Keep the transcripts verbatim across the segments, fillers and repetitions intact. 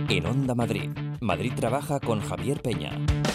En Onda Madrid, Madrid Trabaja con Javier Peña.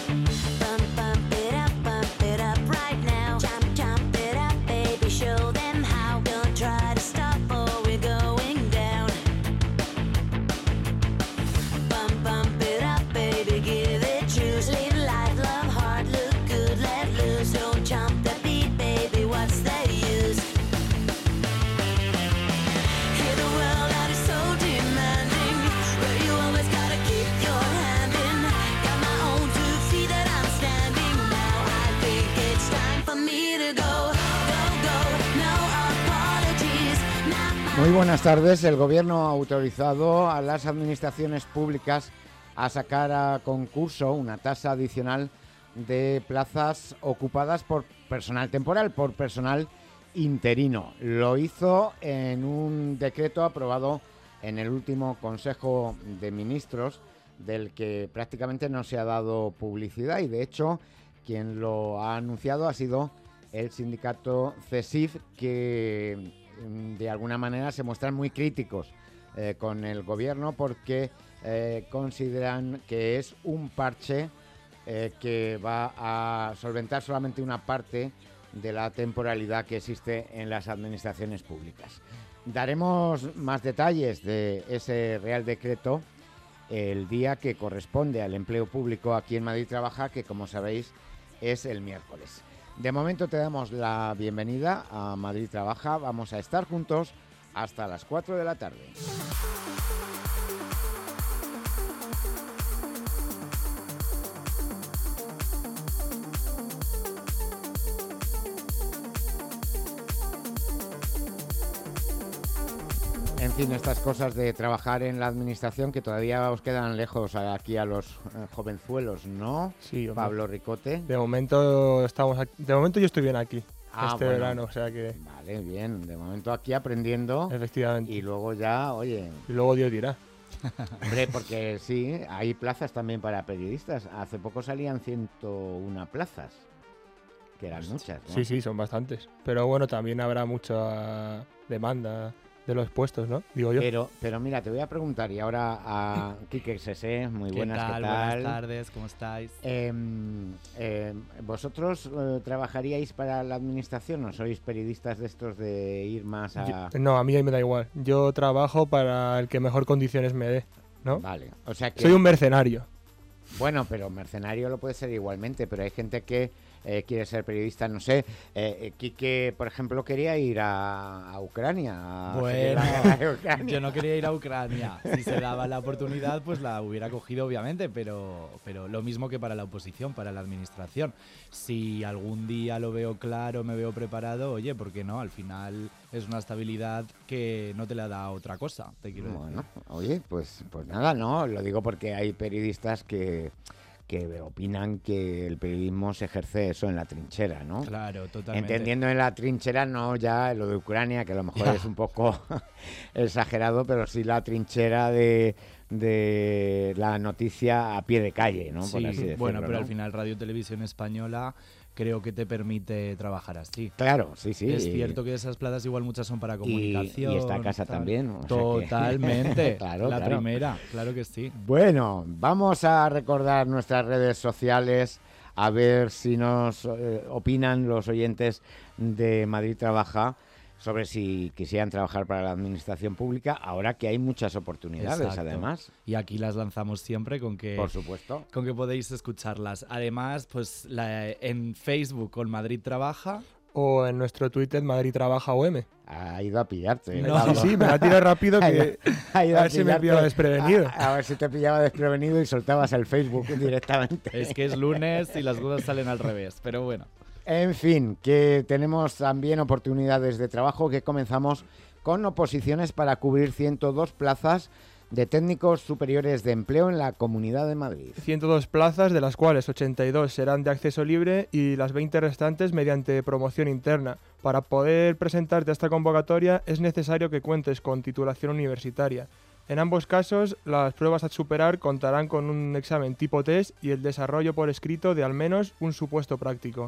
Muy buenas tardes. El Gobierno ha autorizado a las administraciones públicas a sacar a concurso una tasa adicional de plazas ocupadas por personal temporal, por personal interino. Lo hizo en un decreto aprobado en el último Consejo de Ministros, del que prácticamente no se ha dado publicidad, y de hecho quien lo ha anunciado ha sido el sindicato CESIF, que de alguna manera se muestran muy críticos eh, con el gobierno porque eh, consideran que es un parche eh, que va a solventar solamente una parte de la temporalidad que existe en las administraciones públicas. Daremos más detalles de ese Real Decreto el día que corresponde al empleo público aquí en Madrid Trabaja, que como sabéis es el miércoles. De momento te damos la bienvenida a Madrid Trabaja. Vamos a estar juntos hasta las cuatro de la tarde. En fin, estas cosas de trabajar en la administración que todavía os quedan lejos aquí a los eh, jovenzuelos, ¿no? Sí, hombre. Pablo Ricote. De momento estamos aquí. De momento yo estoy bien aquí, Ah, este bueno. verano, o sea que... Vale, bien. De momento aquí aprendiendo. Efectivamente. Y luego ya, oye... Y luego Dios dirá. Hombre, porque sí, hay plazas también para periodistas. Hace poco salían ciento una plazas, que eran muchas, ¿no? Sí, sí, son bastantes. Pero bueno, también habrá mucha demanda de los puestos, ¿no? Digo yo. Pero, pero mira, te voy a preguntar, y ahora a Quique Sesé, muy ¿Qué buenas, tal? ¿qué tal? Buenas tardes, ¿cómo estáis? Eh, eh, ¿Vosotros eh, trabajaríais para la administración o sois periodistas de estos de ir más a...? Yo- no, a mí me da igual. Yo trabajo para el que mejor condiciones me dé, ¿no? Vale, o sea que... Soy un mercenario. Bueno, pero mercenario lo puede ser igualmente, pero hay gente que eh, quiere ser periodista, no sé. Eh, eh, Quique, por ejemplo, quería ir a, a Ucrania. A Bueno, seguir la guerra de Ucrania. yo no quería ir a Ucrania. Si se daba la oportunidad, pues la hubiera cogido, obviamente, pero, pero lo mismo que para la oposición, para la administración. Si algún día lo veo claro, me veo preparado, oye, ¿por qué no? Al final es una estabilidad que no te la da otra cosa, te quiero decir. Bueno, oye, pues, pues nada, no, lo digo porque hay periodistas que, que opinan que el periodismo se ejerce eso en la trinchera, ¿no? Claro, totalmente. Entendiendo en la trinchera, no ya lo de Ucrania, que a lo mejor Ya. es un poco exagerado, pero sí la trinchera de, de la noticia a pie de calle, ¿no? Por Sí, así decirlo, bueno, pero ¿no? al final Radio Televisión Española creo que te permite trabajar así. Claro, sí, sí. Es cierto que esas plazas igual muchas son para Y, comunicación. y esta casa tal. también. o sea que- Totalmente. Claro, la claro. primera, claro que sí. Bueno, vamos a recordar nuestras redes sociales, a ver si nos eh, opinan los oyentes de Madrid Trabaja sobre si quisieran trabajar para la administración pública, ahora que hay muchas oportunidades, Exacto. además, Y aquí las lanzamos siempre con que, por supuesto. con que podéis escucharlas. Además, pues la- en Facebook con Madrid Trabaja. O en nuestro Twitter Madrid Trabaja O M. Ha ido a pillarte. ¿eh, No. Pablo? Sí, sí, me la tira rápido que... Ha ido a ver si me pillarte. pillaba desprevenido. A, a ver si te pillaba desprevenido y soltabas el Facebook directamente. Es que es lunes y las cosas salen al revés, pero bueno. En fin, que tenemos también oportunidades de trabajo, que comenzamos con oposiciones para cubrir ciento dos plazas de técnicos superiores de empleo en la Comunidad de Madrid. ciento dos plazas, de las cuales ochenta y dos serán de acceso libre y las veinte restantes mediante promoción interna. Para poder presentarte a esta convocatoria es necesario que cuentes con titulación universitaria. En ambos casos, las pruebas a superar contarán con un examen tipo test y el desarrollo por escrito de al menos un supuesto práctico.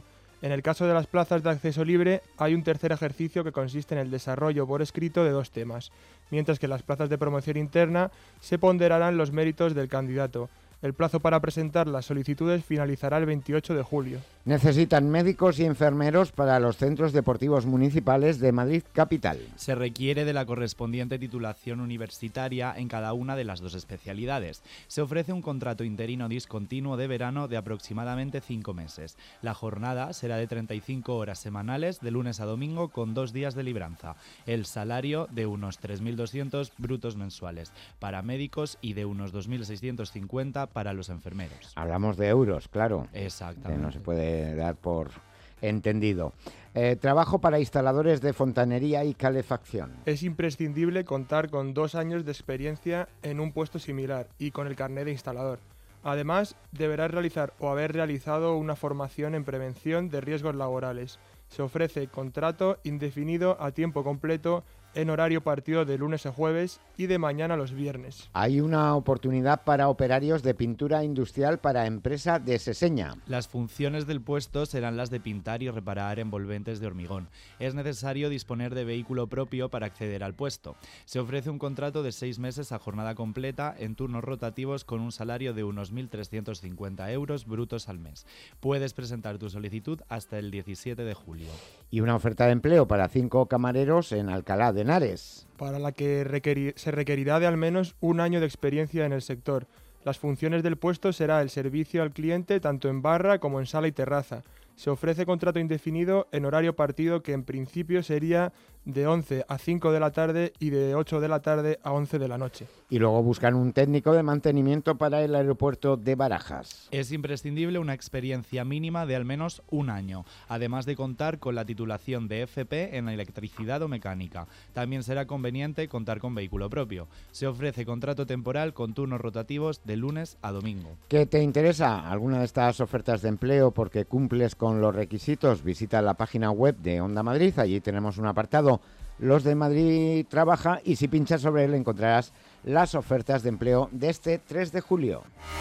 En el caso de las plazas de acceso libre, hay un tercer ejercicio que consiste en el desarrollo por escrito de dos temas, mientras que en las plazas de promoción interna se ponderarán los méritos del candidato. El plazo para presentar las solicitudes finalizará el veintiocho de julio. Necesitan médicos y enfermeros para los centros deportivos municipales de Madrid capital. Se requiere de la correspondiente titulación universitaria en cada una de las dos especialidades. Se ofrece un contrato interino discontinuo de verano de aproximadamente cinco meses. La jornada será de treinta y cinco horas semanales de lunes a domingo con dos días de libranza. El salario de unos tres mil doscientos brutos mensuales para médicos y de unos dos mil seiscientos cincuenta para los enfermeros. Hablamos de euros, claro. Exactamente. Que no se puede dar por entendido. Eh, trabajo para instaladores de fontanería y calefacción. Es imprescindible contar con dos años de experiencia en un puesto similar y con el carnet de instalador. Además, deberás realizar o haber realizado una formación en prevención de riesgos laborales. Se ofrece contrato indefinido a tiempo completo en horario partido de lunes a jueves y de mañana a los viernes. Hay una oportunidad para operarios de pintura industrial para empresa de Seseña. Las funciones del puesto serán las de pintar y reparar envolventes de hormigón. Es necesario disponer de vehículo propio para acceder al puesto. Se ofrece un contrato de seis meses a jornada completa en turnos rotativos con un salario de unos mil trescientos cincuenta euros brutos al mes. Puedes presentar tu solicitud hasta el diecisiete de julio. Y una oferta de empleo para cinco camareros en Alcalá de Henares, para la que requerir, se requerirá de al menos un año de experiencia en el sector. Las funciones del puesto será el servicio al cliente tanto en barra como en sala y terraza. Se ofrece contrato indefinido en horario partido que en principio sería de once a cinco de la tarde y de ocho de la tarde a once de la noche. Y luego buscan un técnico de mantenimiento para el aeropuerto de Barajas. Es imprescindible una experiencia mínima de al menos un año, además de contar con la titulación de F P en electricidad o mecánica. También será conveniente contar con vehículo propio. Se ofrece contrato temporal con turnos rotativos de lunes a domingo. ¿Qué te interesa? ¿Alguna de estas ofertas de empleo porque cumples con los requisitos? Visita la página web de Onda Madrid. Allí tenemos un apartado, Los de Madrid Trabaja, y si pinchas sobre él encontrarás las ofertas de empleo de este tres de julio.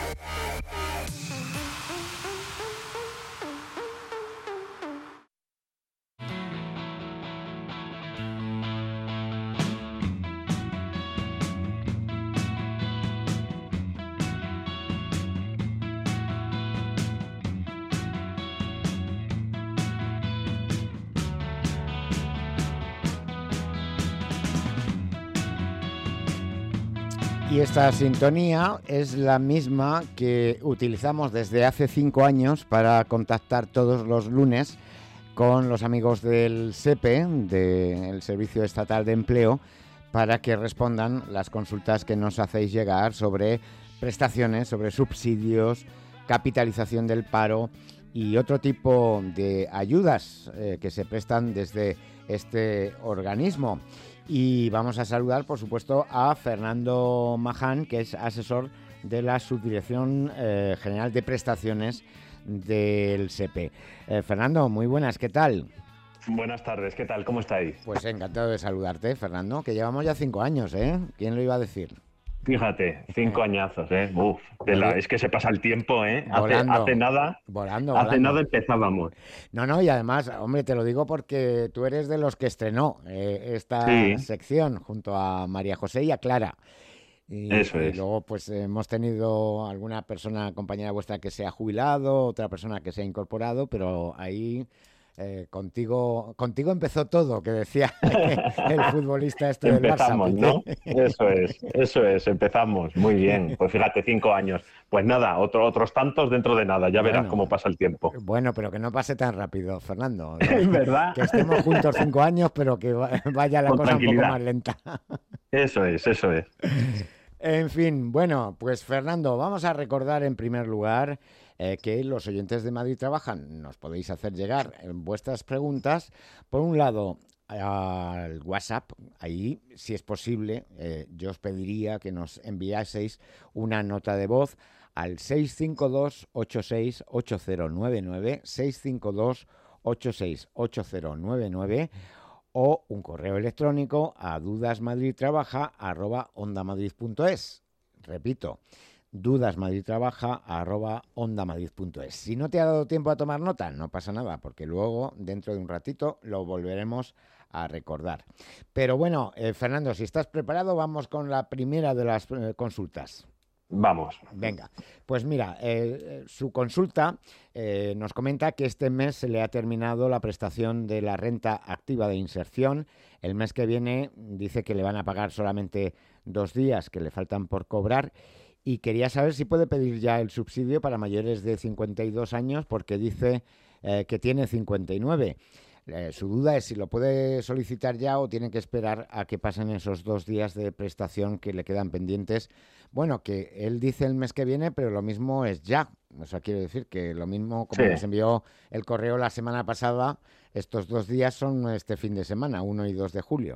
Y esta sintonía es la misma que utilizamos desde hace cinco años para contactar todos los lunes con los amigos del S E P E, del Servicio Estatal de Empleo, para que respondan las consultas que nos hacéis llegar sobre prestaciones, sobre subsidios, capitalización del paro y otro tipo de ayudas eh, que se prestan desde este organismo. Y vamos a saludar, por supuesto, a Fernando Maján, que es asesor de la Subdirección eh, General de Prestaciones del S E P E. Eh, Fernando, muy buenas, ¿qué tal? Buenas tardes, ¿qué tal? ¿Cómo estáis? Pues encantado de saludarte, Fernando, que llevamos ya cinco años, ¿eh? ¿Quién lo iba a decir? Fíjate, cinco eh. añazos, ¿eh? Uf, de la, es que se pasa el tiempo, ¿eh? Volando, hace, hace nada, volando, hace volando. nada empezábamos. No, no, y además, hombre, te lo digo porque tú eres de los que estrenó eh, esta sí. sección junto a María José y a Clara. Y, Eso y es. luego, pues hemos tenido alguna persona, compañera vuestra, que se ha jubilado, otra persona que se ha incorporado, pero ahí... Eh, contigo contigo empezó todo, que decía el futbolista este del Barça. Empezamos, ¿no? Eso es, eso es, empezamos. Muy bien. Pues fíjate, cinco años. Pues nada, otro, otros tantos dentro de nada. Ya bueno, verás cómo pasa el tiempo. Bueno, pero que no pase tan rápido, Fernando. Es verdad. Que estemos juntos cinco años, pero que vaya la Con cosa un poco más lenta. Eso es, eso es. En fin, bueno, pues Fernando, vamos a recordar en primer lugar eh, que los oyentes de Madrid Trabajan nos podéis hacer llegar en vuestras preguntas, por un lado, al WhatsApp. Ahí, si es posible, eh, yo os pediría que nos enviaseis una nota de voz al seis cinco dos, ocho seis, ocho cero nueve nueve, seis cinco dos, ocho seis, ocho cero nueve nueve, o un correo electrónico a dudasmadridtrabaja arroba ondamadrid punto es. Repito, dudasmadridtrabaja arroba ondamadrid punto es. Si no te ha dado tiempo a tomar nota, no pasa nada, porque luego, dentro de un ratito, lo volveremos a recordar. Pero bueno, eh, Fernando, si estás preparado, vamos con la primera de las eh, consultas. Vamos. Venga, pues mira, eh, su consulta eh, nos comenta que este mes se le ha terminado la prestación de la renta activa de inserción. El mes que viene dice que le van a pagar solamente dos días que le faltan por cobrar y quería saber si puede pedir ya el subsidio para mayores de cincuenta y dos años porque dice eh, que tiene cincuenta y nueve. Eh, su duda es si lo puede solicitar ya o tiene que esperar a que pasen esos dos días de prestación que le quedan pendientes. Bueno, que él dice el mes que viene, pero lo mismo es ya. O sea, quiere decir que lo mismo, como Sí. nos envió el correo la semana pasada, estos dos días son este fin de semana, uno y dos de julio.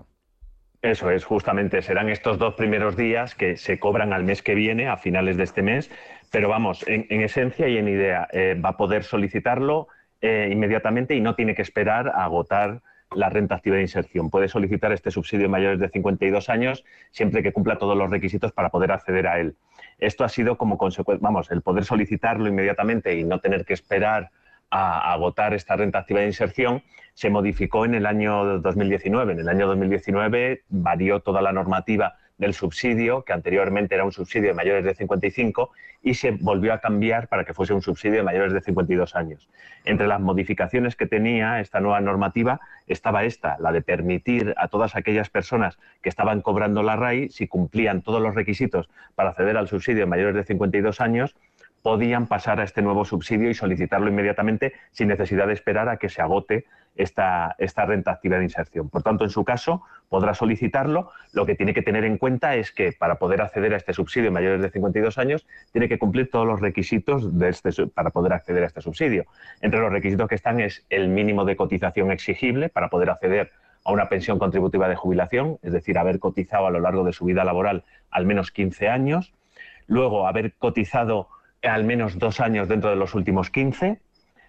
Eso es, justamente, serán estos dos primeros días que se cobran al mes que viene, a finales de este mes, pero vamos, en, en esencia y en idea, eh, va a poder solicitarlo eh, inmediatamente y no tiene que esperar a agotar la renta activa de inserción. Puede solicitar este subsidio de mayores de cincuenta y dos años siempre que cumpla todos los requisitos para poder acceder a él. Esto ha sido como consecuencia, vamos, el poder solicitarlo inmediatamente y no tener que esperar a agotar esta renta activa de inserción se modificó en el año dos mil diecinueve. En el año dos mil diecinueve varió toda la normativa del subsidio, que anteriormente era un subsidio de mayores de cincuenta y cinco, y se volvió a cambiar para que fuese un subsidio de mayores de cincuenta y dos años. Entre las modificaciones que tenía esta nueva normativa estaba esta, la de permitir a todas aquellas personas que estaban cobrando la R A I, si cumplían todos los requisitos para acceder al subsidio de mayores de cincuenta y dos años, podían pasar a este nuevo subsidio y solicitarlo inmediatamente sin necesidad de esperar a que se agote esta, esta renta activa de inserción. Por tanto, en su caso, podrá solicitarlo. Lo que tiene que tener en cuenta es que para poder acceder a este subsidio mayores de cincuenta y dos años, tiene que cumplir todos los requisitos de este, para poder acceder a este subsidio. Entre los requisitos que están es el mínimo de cotización exigible para poder acceder a una pensión contributiva de jubilación, es decir, haber cotizado a lo largo de su vida laboral al menos quince años, luego haber cotizado al menos dos años dentro de los últimos quince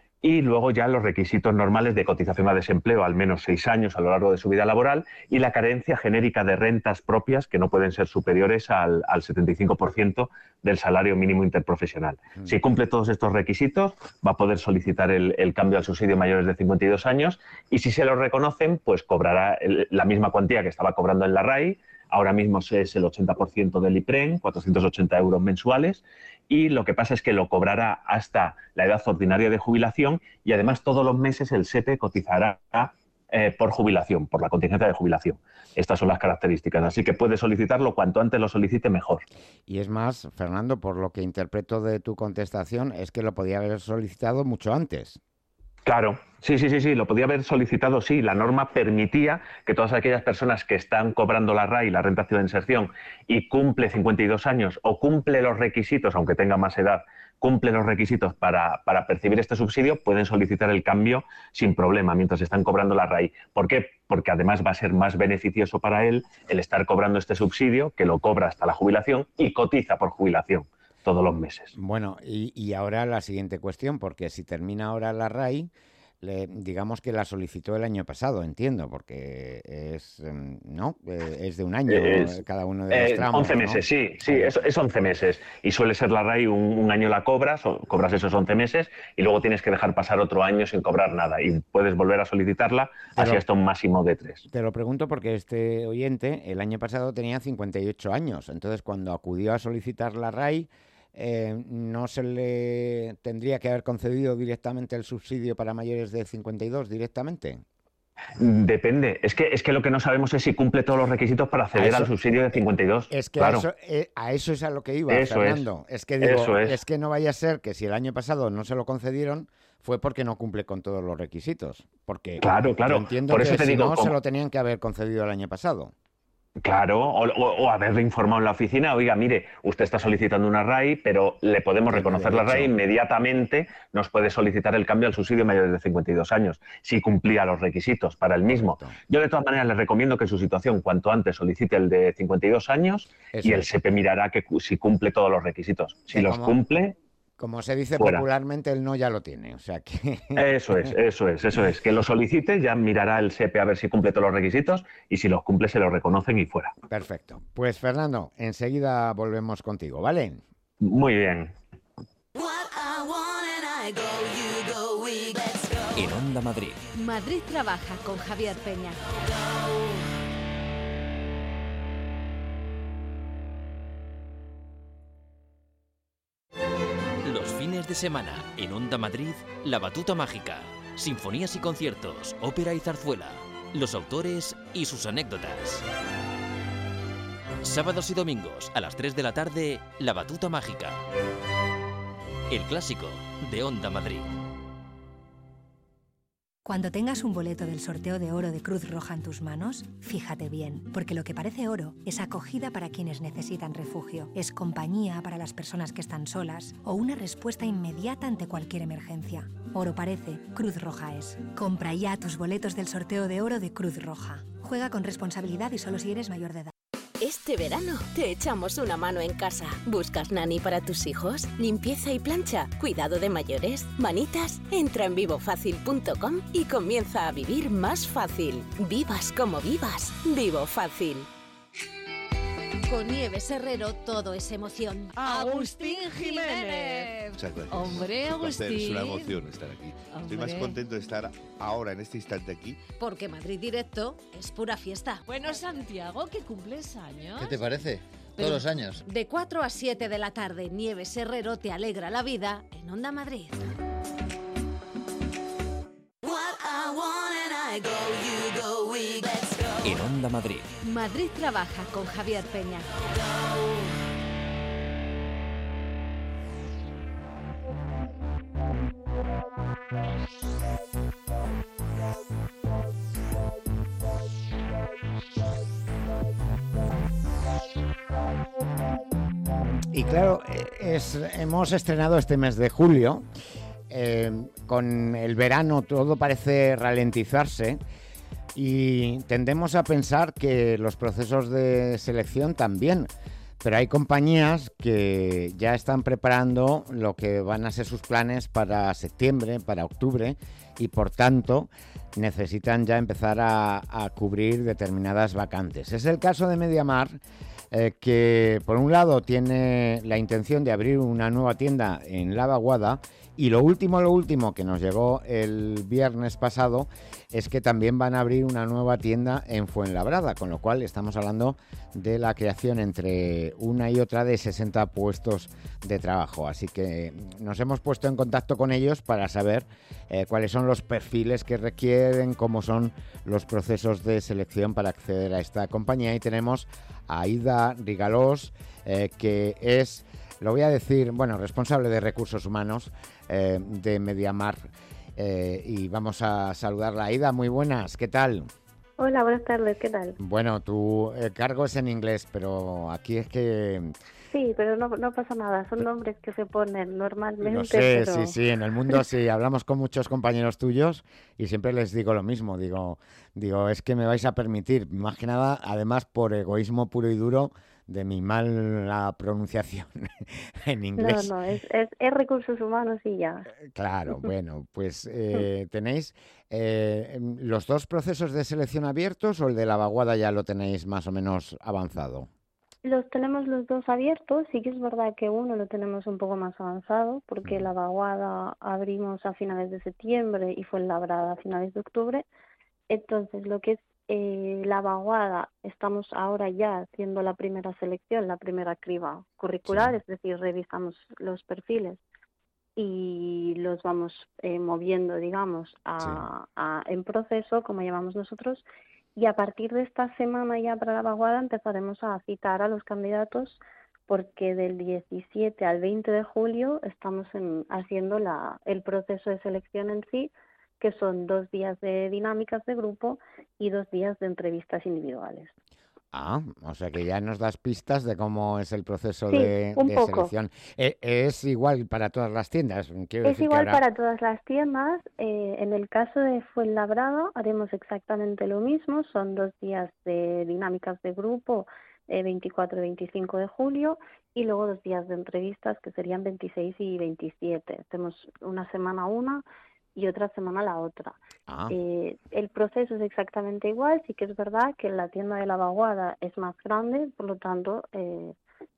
y luego ya los requisitos normales de cotización a desempleo al menos seis años a lo largo de su vida laboral y la carencia genérica de rentas propias que no pueden ser superiores al, al setenta y cinco por ciento del salario mínimo interprofesional. Mm. Si cumple todos estos requisitos va a poder solicitar el, el cambio al subsidio mayores de cincuenta y dos años y si se lo reconocen pues cobrará el, la misma cuantía que estaba cobrando en la R A I. Ahora mismo es el ochenta por ciento del IPREN, cuatrocientos ochenta euros mensuales, y lo que pasa es que lo cobrará hasta la edad ordinaria de jubilación y además todos los meses el SEPE cotizará eh, por jubilación, por la contingencia de jubilación. Estas son las características, así que puede solicitarlo, cuanto antes lo solicite mejor. Y es más, Fernando, por lo que interpreto de tu contestación, es que lo podía haber solicitado mucho antes. Claro, sí, sí, sí, sí, lo podía haber solicitado, sí. La norma permitía que todas aquellas personas que están cobrando la R A I, la renta activa de inserción, y cumple cincuenta y dos años o cumple los requisitos, aunque tenga más edad, cumple los requisitos para, para percibir este subsidio, pueden solicitar el cambio sin problema mientras están cobrando la R A I. ¿Por qué? Porque además va a ser más beneficioso para él el estar cobrando este subsidio, que lo cobra hasta la jubilación y cotiza por jubilación todos los meses. Bueno, y, y ahora la siguiente cuestión, porque si termina ahora la R A I, le, digamos que la solicitó el año pasado, entiendo, porque es, ¿no? Es de un año es, cada uno de los eh, tramos. once meses, ¿no? sí, sí, es, es once meses. Y suele ser la R A I un, un año la cobras, o cobras esos once meses, y luego tienes que dejar pasar otro año sin cobrar nada. Y puedes volver a solicitarla así hasta un máximo de tres. Te lo pregunto porque este oyente el año pasado tenía cincuenta y ocho años. Entonces, cuando acudió a solicitar la R A I, Eh, ¿no se le tendría que haber concedido directamente el subsidio para mayores de cincuenta y dos directamente? Depende. Es que, es que lo que no sabemos es si cumple todos los requisitos para acceder eso, al subsidio de cincuenta y dos. Es que claro. a, eso, eh, a eso es a lo que iba, eso Fernando. Es, es que digo, eso es. es que no vaya a ser que si el año pasado no se lo concedieron fue porque no cumple con todos los requisitos. Porque claro, claro. yo entiendo Por que eso te si digo, no ¿cómo? se lo tenían que haber concedido el año pasado. Claro, o, o, o haberle informado en la oficina, oiga, mire, usted está solicitando una R A I, pero le podemos reconocer la R A I, inmediatamente nos puede solicitar el cambio al subsidio mayores de cincuenta y dos años, si cumplía los requisitos para el mismo. Yo de todas maneras le recomiendo que en su situación cuanto antes solicite el de cincuenta y dos años Eso y el es. SEPE mirará que si cumple todos los requisitos. Si los cumple... Como se dice fuera. Popularmente, el no ya lo tiene, o sea que... Eso es, eso es, eso es. Que lo solicite, ya mirará el SEPE a ver si cumple todos los requisitos y si los cumple se los reconocen y fuera. Perfecto. Pues Fernando, enseguida volvemos contigo, ¿vale? Muy bien. En Onda Madrid. Madrid trabaja con Javier Peña. Los fines de semana en Onda Madrid, La Batuta Mágica. Sinfonías y conciertos, ópera y zarzuela. Los autores y sus anécdotas. Sábados y domingos a las tres de la tarde, La Batuta Mágica. El clásico de Onda Madrid. Cuando tengas un boleto del sorteo de oro de Cruz Roja en tus manos, fíjate bien, porque lo que parece oro es acogida para quienes necesitan refugio, es compañía para las personas que están solas o una respuesta inmediata ante cualquier emergencia. Oro parece, Cruz Roja es. Compra ya tus boletos del sorteo de oro de Cruz Roja. Juega con responsabilidad y solo si eres mayor de edad. Este verano te echamos una mano en casa. ¿Buscas nani para tus hijos? ¿Limpieza y plancha? ¿Cuidado de mayores? ¿Manitas? Entra en vivo fácil punto com y comienza a vivir más fácil. Vivas como vivas. Vivo Fácil. Con Nieves Herrero todo es emoción. Agustín Jiménez. Muchas gracias. Hombre, Un placer, Agustín. es una emoción estar aquí. Estoy más Hombre. contento de estar ahora, en este instante aquí. Porque Madrid Directo es pura fiesta. Bueno, Santiago, que cumples años. ¿Qué te parece? Pero- Todos los años. De cuatro a siete de la tarde, Nieves Herrero te alegra la vida en Onda Madrid. En Onda Madrid. Madrid trabaja con Javier Peña. Y claro, es, hemos estrenado este mes de julio. Eh, con el verano todo parece ralentizarse y tendemos a pensar que los procesos de selección también. Pero hay compañías que ya están preparando lo que van a ser sus planes para septiembre, para octubre, y por tanto necesitan ya empezar a, a cubrir determinadas vacantes. Es el caso de Mediamar, eh, que por un lado tiene la intención de abrir una nueva tienda en La Vaguada, y lo último, lo último que nos llegó el viernes pasado es que también van a abrir una nueva tienda en Fuenlabrada, con lo cual estamos hablando de la creación entre una y otra de sesenta puestos de trabajo. Así que nos hemos puesto en contacto con ellos para saber eh, cuáles son los perfiles que requieren, cómo son los procesos de selección para acceder a esta compañía. Y tenemos a Aida Rigalós, eh, que es, lo voy a decir, bueno, responsable de recursos humanos eh, de Mediamar. Eh, y vamos a saludarla. Aida, muy buenas, ¿qué tal? Hola, buenas tardes, ¿qué tal? Bueno, tu eh, cargo es en inglés, pero aquí es que... Sí, pero no, no pasa nada, son nombres que se ponen normalmente. Lo sé, pero... sí, sí, en el mundo sí, hablamos con muchos compañeros tuyos y siempre les digo lo mismo, digo, digo, es que me vais a permitir, más que nada, además por egoísmo puro y duro de mi mala pronunciación en inglés. No, no, es, es, es recursos humanos y ya. Claro, bueno, pues eh, tenéis eh, los dos procesos de selección abiertos, o el de La Vaguada ya lo tenéis más o menos avanzado. Los tenemos los dos abiertos, sí que es verdad que uno lo tenemos un poco más avanzado, porque La Vaguada abrimos a finales de septiembre y Fuenlabrada a finales de octubre. Entonces, lo que es eh, La Vaguada, estamos ahora ya haciendo la primera selección, la primera criba curricular, Sí. es decir, revisamos los perfiles y los vamos eh, moviendo, digamos, a, a, en proceso, como llamamos nosotros, y a partir de esta semana ya para La Vaguada empezaremos a citar a los candidatos, porque del diecisiete al veinte de julio estamos en, haciendo la, el proceso de selección en sí, que son dos días de dinámicas de grupo y dos días de entrevistas individuales. Ah, o sea que ya nos das pistas de cómo es el proceso Sí, de, un de poco. selección. Eh, ¿Es igual para todas las tiendas? Quiero Es decir que igual ahora- para todas las tiendas. Eh, en el caso de Fuenlabrada haremos exactamente lo mismo. Son dos días de dinámicas de grupo, eh, veinticuatro y veinticinco de julio, y luego dos días de entrevistas que serían veintiséis y veintisiete. Hacemos una semana una y otra semana la otra. Ah. Eh, el proceso es exactamente igual. Sí que es verdad que la tienda de La Vaguada es más grande, por lo tanto, eh,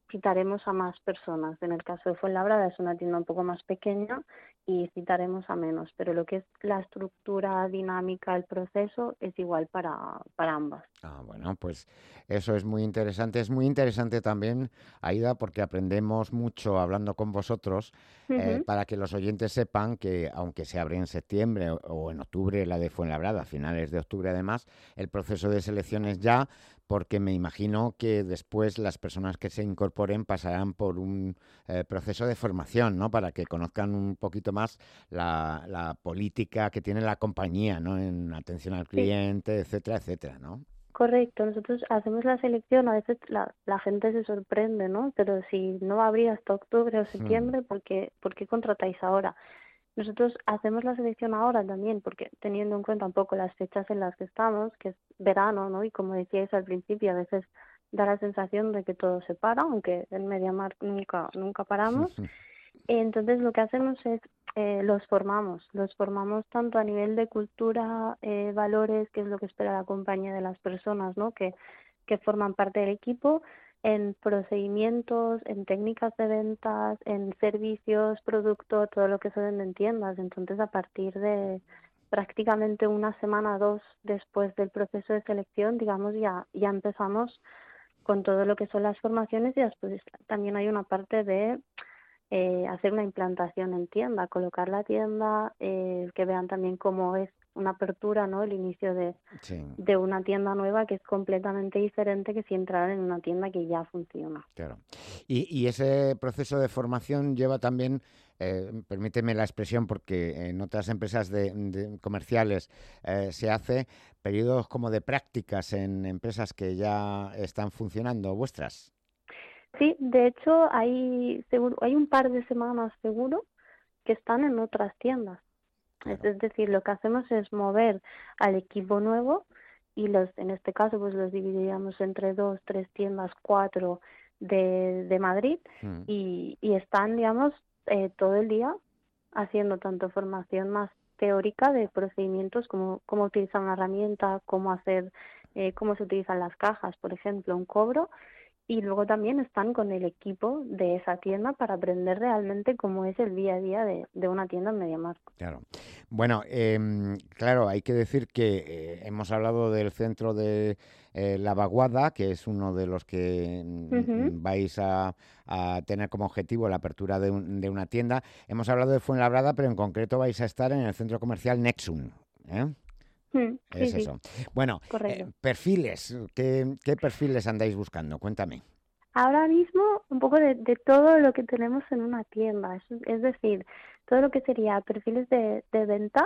citaremos a más personas. En el caso de Fuenlabrada es una tienda un poco más pequeña y citaremos a menos, pero lo que es la estructura dinámica, el proceso, es igual para, para ambas. Ah, bueno, pues eso es muy interesante. Es muy interesante también, Aida, porque aprendemos mucho hablando con vosotros, eh, Ujú. para que los oyentes sepan que aunque se abre en septiembre o, o en octubre la de Fuenlabrada, a finales de octubre además, el proceso de selección es ya, porque me imagino que después las personas que se incorporen pasarán por un eh, proceso de formación, ¿no? Para que conozcan un poquito más la, la política que tiene la compañía, ¿no? En atención al Sí. cliente, etcétera, etcétera, ¿no? Correcto, nosotros hacemos la selección, a veces la, la gente se sorprende, ¿no? Pero si no va a abrir hasta octubre o Hmm. septiembre, ¿por qué, por qué contratáis ahora? Nosotros hacemos la selección ahora también, porque teniendo en cuenta un poco las fechas en las que estamos, que es verano, ¿no? Y como decíais al principio, a veces da la sensación de que todo se para, aunque en MediaMarkt nunca, nunca paramos. Entonces lo que hacemos es, eh, los formamos, los formamos tanto a nivel de cultura, eh, valores, que es lo que espera la compañía de las personas, ¿no? Que, que forman parte del equipo, en procedimientos, en técnicas de ventas, en servicios, producto, todo lo que se vende en tiendas. Entonces a partir de prácticamente una semana, dos después del proceso de selección, digamos, ya, ya empezamos con todo lo que son las formaciones y después también hay una parte de eh, hacer una implantación en tienda, colocar la tienda, eh, que vean también cómo es una apertura, ¿no? El inicio de, Sí, de una tienda nueva que es completamente diferente que si entraran en una tienda que ya funciona. claro. Y, y ese proceso de formación lleva también, eh, permíteme la expresión, porque en otras empresas de, de comerciales eh, se hace periodos como de prácticas en empresas que ya están funcionando, vuestras. Sí, de hecho hay seguro, hay un par de semanas seguro que están en otras tiendas. Es, Claro. es decir, lo que hacemos es mover al equipo nuevo y los, en este caso, pues los dividiríamos entre dos, tres tiendas, cuatro de, de Madrid Mm. y, y están, digamos, eh, todo el día haciendo tanto formación más teórica de procedimientos como cómo utilizar una herramienta, cómo hacer, eh, cómo se utilizan las cajas, por ejemplo, un cobro. Y luego también están con el equipo de esa tienda para aprender realmente cómo es el día a día de, de una tienda en MediaMarkt. Claro. Bueno, em, claro, hay que decir que eh, hemos hablado del centro de eh, La Vaguada, que es uno de los que mm, Ujú. vais a, a tener como objetivo la apertura de, un- de una tienda. Hemos hablado de Fuenlabrada, pero en concreto vais a estar en el centro comercial Nexum, ¿eh? Mm, sí, Es sí, eso. Bueno, eh, correcto. perfiles, ¿qué, qué perfiles andáis buscando? Cuéntame. Ahora mismo un poco de, de todo lo que tenemos en una tienda, es, es decir, todo lo que sería perfiles de, de ventas,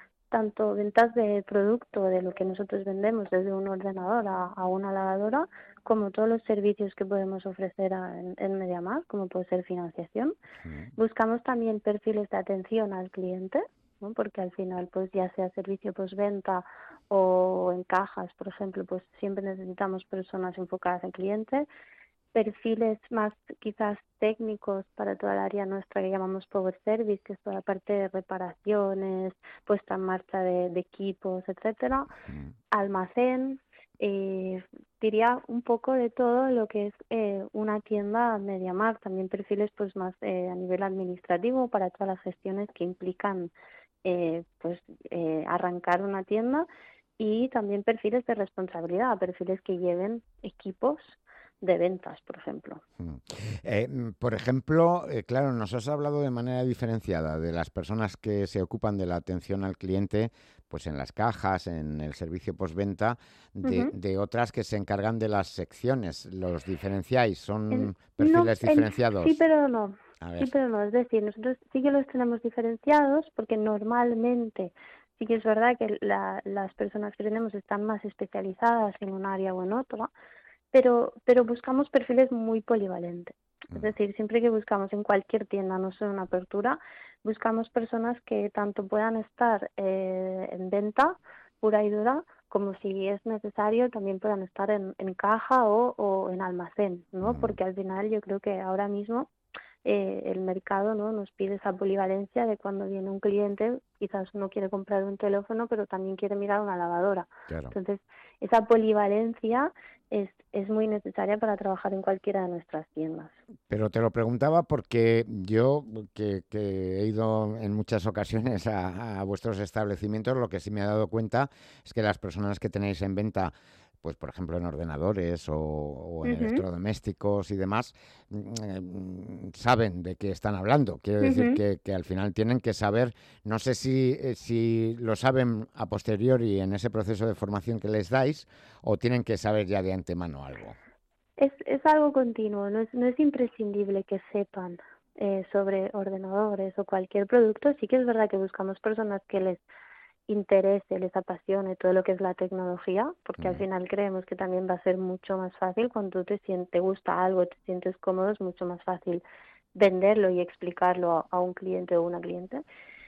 tanto ventas de producto, de lo que nosotros vendemos, desde un ordenador a, a una lavadora, como todos los servicios que podemos ofrecer a- en, en MediaMarkt, como puede ser financiación. Mm. Buscamos también perfiles de atención al cliente, ¿no? Porque al final, pues ya sea servicio postventa o en cajas, por ejemplo, pues siempre necesitamos personas enfocadas en cliente. Perfiles más quizás técnicos para toda el área nuestra que llamamos Power Service, que es toda la parte de reparaciones, puesta en marcha de, de equipos, etcétera. Mm. Almacén, eh, diría un poco de todo lo que es eh, una tienda MediaMarkt, también perfiles pues más eh, a nivel administrativo para todas las gestiones que implican eh, pues eh, arrancar una tienda y también perfiles de responsabilidad, perfiles que lleven equipos de ventas, por ejemplo. Mm. Eh, mm, por ejemplo, eh, claro, nos has hablado de manera diferenciada de las personas que se ocupan de la atención al cliente, pues en las cajas, en el servicio postventa, de, Ujú. de otras que se encargan de las secciones. ¿Los diferenciáis? ¿Son En- no, perfiles en- diferenciados? sí, pero no. A Sí, ver. pero no. Es decir, nosotros sí que los tenemos diferenciados porque normalmente sí que es verdad que la- las personas que tenemos están más especializadas en un área o en otra, pero, pero buscamos perfiles muy polivalentes. Es Mm. decir, siempre que buscamos en cualquier tienda, no solo en apertura, buscamos personas que tanto puedan estar eh, en venta pura y dura, como si es necesario también puedan estar en, en caja o, o en almacén, ¿no? Mm. Porque al final yo creo que ahora mismo eh, el mercado, ¿no? Nos pide esa polivalencia de cuando viene un cliente, quizás no quiere comprar un teléfono, pero también quiere mirar una lavadora. Claro. Entonces, esa polivalencia es, es muy necesaria para trabajar en cualquiera de nuestras tiendas. Pero te lo preguntaba porque yo, que, que he ido en muchas ocasiones a, a vuestros establecimientos, lo que sí me he dado cuenta es que las personas que tenéis en venta, pues por ejemplo en ordenadores o, o en Ujú. electrodomésticos y demás, mm, saben de qué están hablando. Quiero decir Ujú. que, que al final tienen que saber, no sé si, eh, si lo saben a posteriori en ese proceso de formación que les dais o tienen que saber ya de antemano algo. Es, es algo continuo, no es, no es imprescindible que sepan eh, sobre ordenadores o cualquier producto. Sí que es verdad que buscamos personas que les interese, les apasione todo lo que es la tecnología, porque al Mm. final creemos que también va a ser mucho más fácil cuando tú te sientes, te gusta algo, te sientes cómodo, es mucho más fácil venderlo y explicarlo a, a un cliente o una cliente.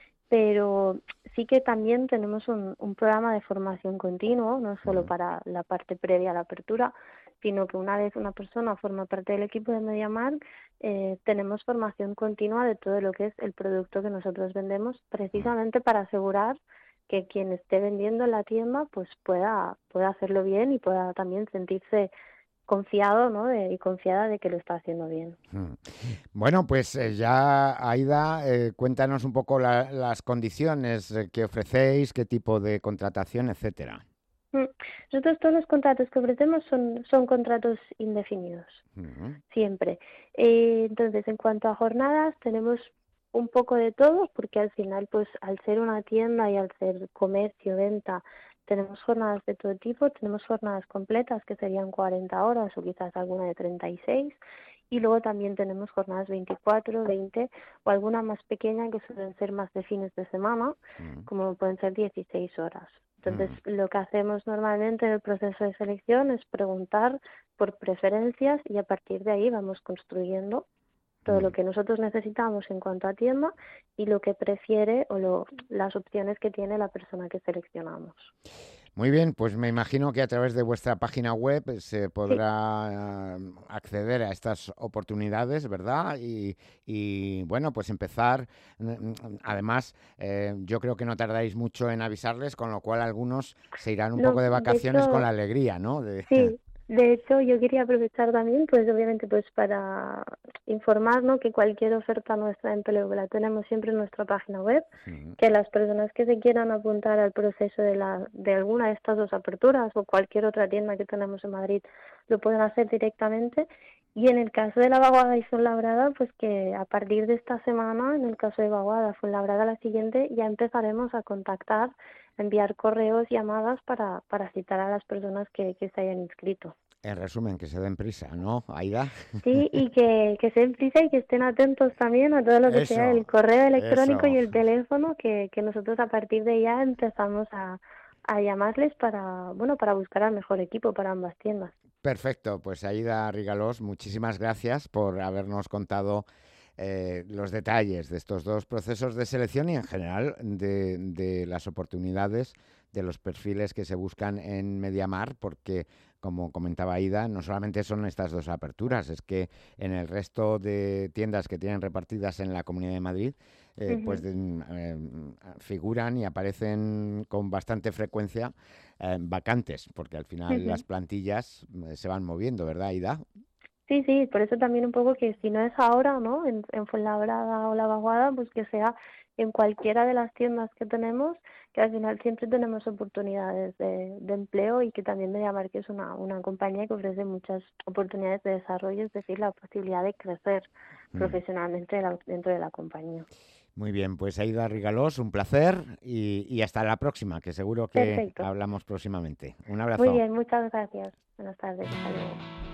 Pero sí que también tenemos un, un programa de formación continuo, no solo Mm. para la parte previa a la apertura, sino que una vez una persona forma parte del equipo de MediaMarkt, eh, tenemos formación continua de todo lo que es el producto que nosotros vendemos, precisamente para asegurar que quien esté vendiendo en la tienda pues pueda, pueda hacerlo bien y pueda también sentirse confiado, ¿no? de- y confiada de que lo está haciendo bien. Mm. Bueno, pues eh, ya, Aida, eh, cuéntanos un poco la- las condiciones eh, que ofrecéis, qué tipo de contratación, etcétera. Mm. Nosotros todos los contratos que ofrecemos son, son contratos indefinidos, Mm. siempre. Eh, entonces, en cuanto a jornadas, tenemos un poco de todo, porque al final, pues al ser una tienda y al ser comercio, venta, tenemos jornadas de todo tipo. Tenemos jornadas completas, que serían cuarenta horas o quizás alguna de treinta y seis. Y luego también tenemos jornadas veinticuatro, veinte o alguna más pequeña que suelen ser más de fines de semana, Mm. como pueden ser dieciséis horas. Entonces, Mm. lo que hacemos normalmente en el proceso de selección es preguntar por preferencias y a partir de ahí vamos construyendo todo lo Mm. que nosotros necesitamos en cuanto a tienda y lo que prefiere o lo, las opciones que tiene la persona que seleccionamos. Muy bien, pues me imagino que a través de vuestra página web eh, se Sí, podrá eh, acceder a estas oportunidades, ¿verdad? Y, y, bueno, pues empezar. mm, mm, Además, eh, yo creo que no tardáis mucho en avisarles, con lo cual algunos se irán un poco no, de de vacaciones con la hecho, alegría, ¿no? De... sí, de hecho yo quería aprovechar también, pues obviamente pues para informar, ¿no? que cualquier oferta nuestra en Peleu la tenemos siempre en nuestra página web, Mm. que las personas que se quieran apuntar al proceso de la de alguna de estas dos aperturas o cualquier otra tienda que tenemos en Madrid lo pueden hacer directamente. Y en el caso de la Vaguada y Fuenlabrada, pues que a partir de esta semana, en el caso de Vaguada, Fuenlabrada la siguiente, ya empezaremos a contactar, a enviar correos, llamadas para, para citar a las personas que, que se hayan inscrito. En resumen, que se den prisa, ¿no, Aida? Sí, y que, que se den prisa y que estén atentos también a todo lo que sea el Eso, correo electrónico y eso. el teléfono, que, que nosotros a partir de ya empezamos a, a llamarles para, bueno, para buscar al mejor equipo para ambas tiendas. Perfecto, pues Aida Rigalós, muchísimas gracias por habernos contado eh, los detalles de estos dos procesos de selección y en general de, de las oportunidades, de los perfiles que se buscan en MediaMarkt, porque como comentaba Aida, no solamente son estas dos aperturas, es que en el resto de tiendas que tienen repartidas en la Comunidad de Madrid, eh, Ujú. pues de- eh, figuran y aparecen con bastante frecuencia eh, vacantes, porque al final Ujú. las plantillas eh, se van moviendo, ¿verdad, Aida? Sí, sí, por eso también un poco que si no es ahora, ¿no? En, en Fuenlabrada o La Vaguada, pues que sea en cualquiera de las tiendas que tenemos, que al final siempre tenemos oportunidades de, de empleo y que también MediaMarkt es una, una compañía que ofrece muchas oportunidades de desarrollo, es decir, la posibilidad de crecer Mm. profesionalmente de la- dentro de la compañía. Muy bien, pues Aida Rigalós, un placer y, y hasta la próxima, que seguro que Perfecto. hablamos próximamente. Un Muy abrazo. bien, muchas gracias. Buenas tardes. Hasta luego.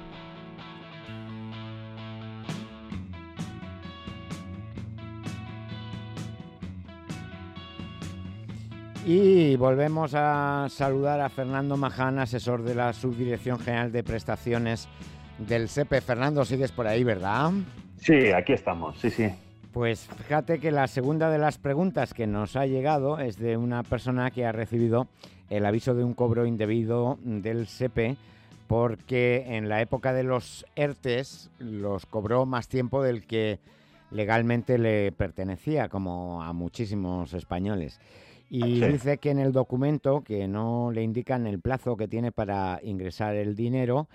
Y volvemos a saludar a Fernando Maján, asesor de la Subdirección General de Prestaciones del SEPE. Fernando, sigues por ahí, ¿verdad? Sí, aquí estamos, sí, sí. Pues fíjate que la segunda de las preguntas que nos ha llegado es de una persona que ha recibido el aviso de un cobro indebido del SEPE porque en la época de los ERTES los cobró más tiempo del que legalmente le pertenecía, como a muchísimos españoles. Y Sí. dice que en el documento que no le indican el plazo que tiene para ingresar el dinero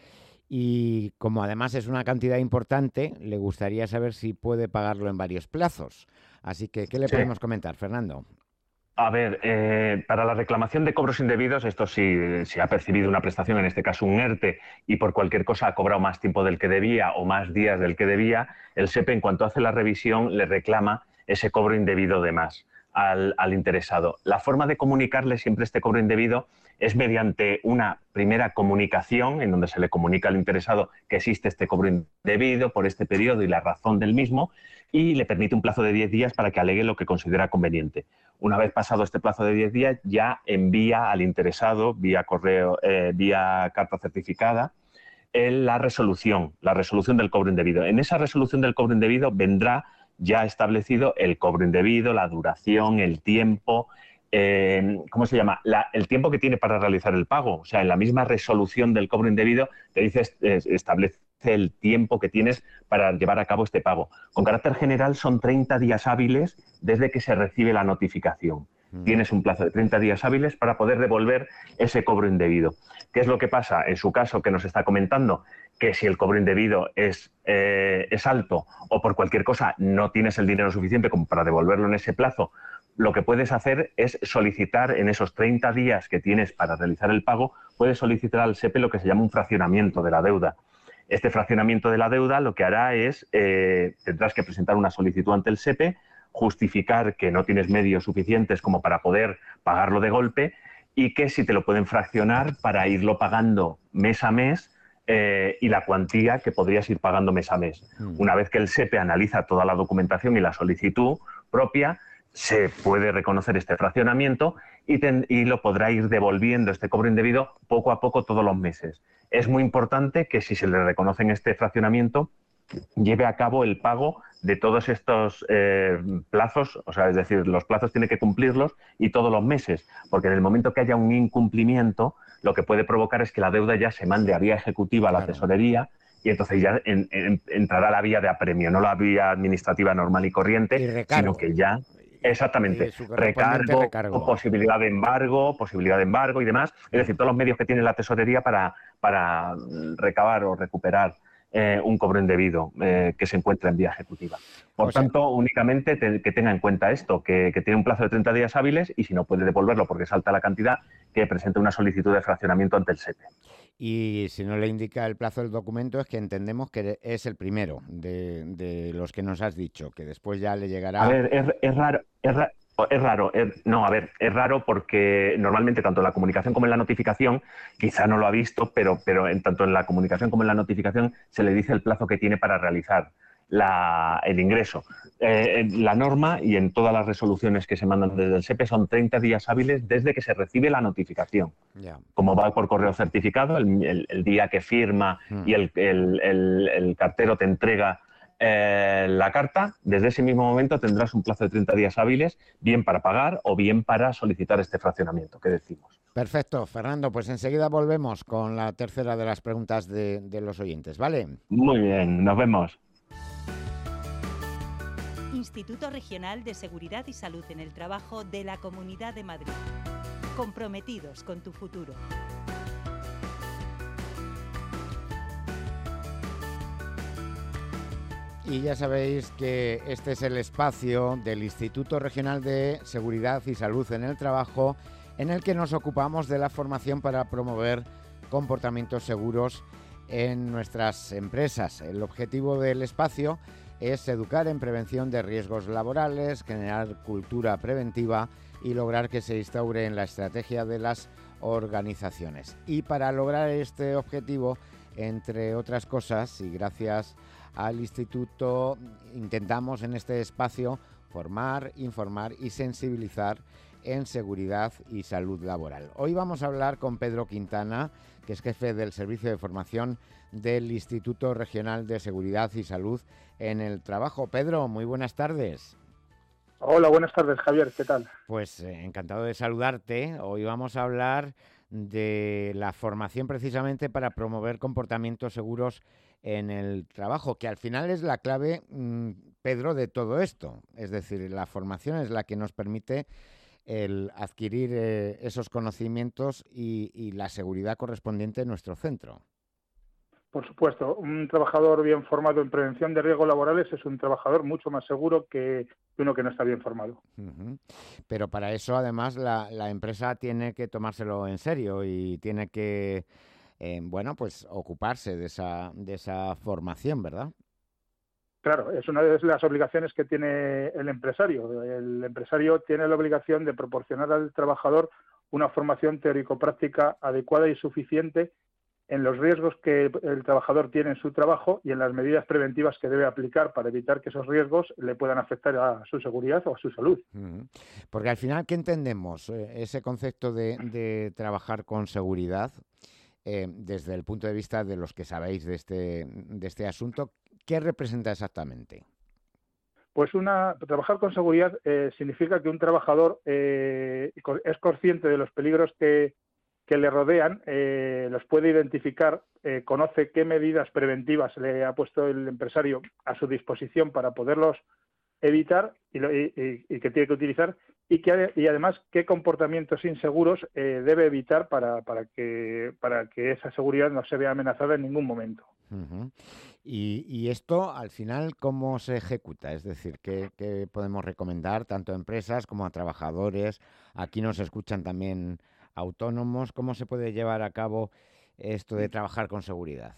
y como además es una cantidad importante, le gustaría saber si puede pagarlo en varios plazos. Así que, ¿qué le Sí. podemos comentar, Fernando? A ver, eh, para la reclamación de cobros indebidos, esto sí, si ha percibido una prestación, en este caso un ERTE, y por cualquier cosa ha cobrado más tiempo del que debía o más días del que debía, el SEPE, en cuanto hace la revisión, le reclama ese cobro indebido de más al, al interesado. La forma de comunicarle siempre este cobro indebido es mediante una primera comunicación, en donde se le comunica al interesado que existe este cobro indebido por este periodo y la razón del mismo, y le permite un plazo de diez días para que alegue lo que considera conveniente. Una vez pasado este plazo de diez días, ya envía al interesado, vía correo, eh, vía carta certificada, en la resolución, la resolución del cobro indebido. En esa resolución del cobro indebido vendrá ya establecido el cobro indebido, la duración, el tiempo, eh, ¿cómo se llama? La, el tiempo que tiene para realizar el pago. O sea, en la misma resolución del cobro indebido te dice, eh, establece el tiempo que tienes para llevar a cabo este pago. Con carácter general son treinta días hábiles desde que se recibe la notificación. Mm. Tienes un plazo de treinta días hábiles para poder devolver ese cobro indebido. ¿Qué es lo que pasa? En su caso, que nos está comentando, que si el cobro indebido es, eh, es alto o por cualquier cosa no tienes el dinero suficiente como para devolverlo en ese plazo, lo que puedes hacer es solicitar en esos treinta días que tienes para realizar el pago, puedes solicitar al SEPE lo que se llama un fraccionamiento de la deuda. Este fraccionamiento de la deuda lo que hará es, eh, tendrás que presentar una solicitud ante el SEPE, justificar que no tienes medios suficientes como para poder pagarlo de golpe y que si te lo pueden fraccionar para irlo pagando mes a mes eh, y la cuantía que podrías ir pagando mes a mes. Mm. Una vez que el SEPE analiza toda la documentación y la solicitud propia, se puede reconocer este fraccionamiento y, ten, y lo podrá ir devolviendo este cobro indebido poco a poco todos los meses. Es muy importante que si se le reconocen este fraccionamiento, lleve a cabo el pago de todos estos eh, plazos, o sea, es decir, los plazos tiene que cumplirlos y todos los meses, porque en el momento que haya un incumplimiento, lo que puede provocar es que la deuda ya se mande a vía ejecutiva a la claro. tesorería y entonces ya en, en, entrará la vía de apremio, no la vía administrativa normal y corriente, y sino que ya... Exactamente, recargo, recargo, posibilidad de embargo, posibilidad de embargo y demás. Es decir, todos los medios que tiene la tesorería para, para recabar o recuperar eh, un cobro indebido eh, que se encuentra en vía ejecutiva. Por o sea, tanto, únicamente te, que tenga en cuenta esto, que, que tiene un plazo de treinta días hábiles y si no puede devolverlo porque salta la cantidad, que presente una solicitud de fraccionamiento ante el SEPE. Y si no le indica el plazo del documento es que entendemos que es el primero de, de los que nos has dicho, que después ya le llegará... A ver, es, es raro, es, ra es raro, es, no, a ver, es raro porque normalmente tanto en la comunicación como en la notificación, quizá no lo ha visto, pero, pero en, tanto en la comunicación como en la notificación se le dice el plazo que tiene para realizar la, el ingreso. Eh, la norma y en todas las resoluciones que se mandan desde el SEPE son treinta días hábiles desde que se recibe la notificación. Yeah. Como va por correo certificado, el, el, el día que firma mm. y el, el, el, el cartero te entrega eh, la carta, desde ese mismo momento tendrás un plazo de treinta días hábiles, bien para pagar o bien para solicitar este fraccionamiento que decimos. Perfecto, Fernando, pues enseguida volvemos con la tercera de las preguntas de, de los oyentes, ¿vale? Muy bien, nos vemos. Instituto Regional de Seguridad y Salud en el Trabajo de la Comunidad de Madrid. Comprometidos con tu futuro. Y ya sabéis que este es el espacio del Instituto Regional de Seguridad y Salud en el Trabajo, en el que nos ocupamos de la formación para promover comportamientos seguros en nuestras empresas. El objetivo del espacio es educar en prevención de riesgos laborales, generar cultura preventiva y lograr que se instaure en la estrategia de las organizaciones. Y para lograr este objetivo, entre otras cosas, y gracias al Instituto, intentamos en este espacio formar, informar y sensibilizar en seguridad y salud laboral. Hoy vamos a hablar con Pedro Quintana, que es jefe del Servicio de Formación del Instituto Regional de Seguridad y Salud en el Trabajo. Pedro, muy buenas tardes. Hola, buenas tardes, Javier, ¿qué tal? Pues eh, encantado de saludarte. Hoy vamos a hablar de la formación precisamente para promover comportamientos seguros en el trabajo, que al final es la clave, mmm, Pedro, de todo esto. Es decir, la formación es la que nos permite el adquirir eh, esos conocimientos y, y la seguridad correspondiente en nuestro centro. Por supuesto, un trabajador bien formado en prevención de riesgos laborales es un trabajador mucho más seguro que uno que no está bien formado. Uh-huh. Pero para eso, además, la, la empresa tiene que tomárselo en serio y tiene que, eh, bueno, pues ocuparse de esa, de esa formación, ¿verdad? Claro, es una de las obligaciones que tiene el empresario. El empresario tiene la obligación de proporcionar al trabajador una formación teórico-práctica adecuada y suficiente en los riesgos que el trabajador tiene en su trabajo y en las medidas preventivas que debe aplicar para evitar que esos riesgos le puedan afectar a su seguridad o a su salud. Uh-huh. Porque al final, ¿qué entendemos? Eh, ese concepto de, de trabajar con seguridad, eh, desde el punto de vista de los que sabéis de este, de este asunto, ¿qué representa exactamente? Pues una, trabajar con seguridad eh, significa que un trabajador eh, es consciente de los peligros que que le rodean, eh, los puede identificar, eh, conoce qué medidas preventivas le ha puesto el empresario a su disposición para poderlos evitar y, lo, y, y, y que tiene que utilizar y, que, y además qué comportamientos inseguros eh, debe evitar para, para, que, para que esa seguridad no se vea amenazada en ningún momento. Uh-huh. Y, y esto, al final, ¿cómo se ejecuta? Es decir, ¿qué, qué podemos recomendar tanto a empresas como a trabajadores? Aquí nos escuchan también autónomos. ¿Cómo se puede llevar a cabo esto de trabajar con seguridad?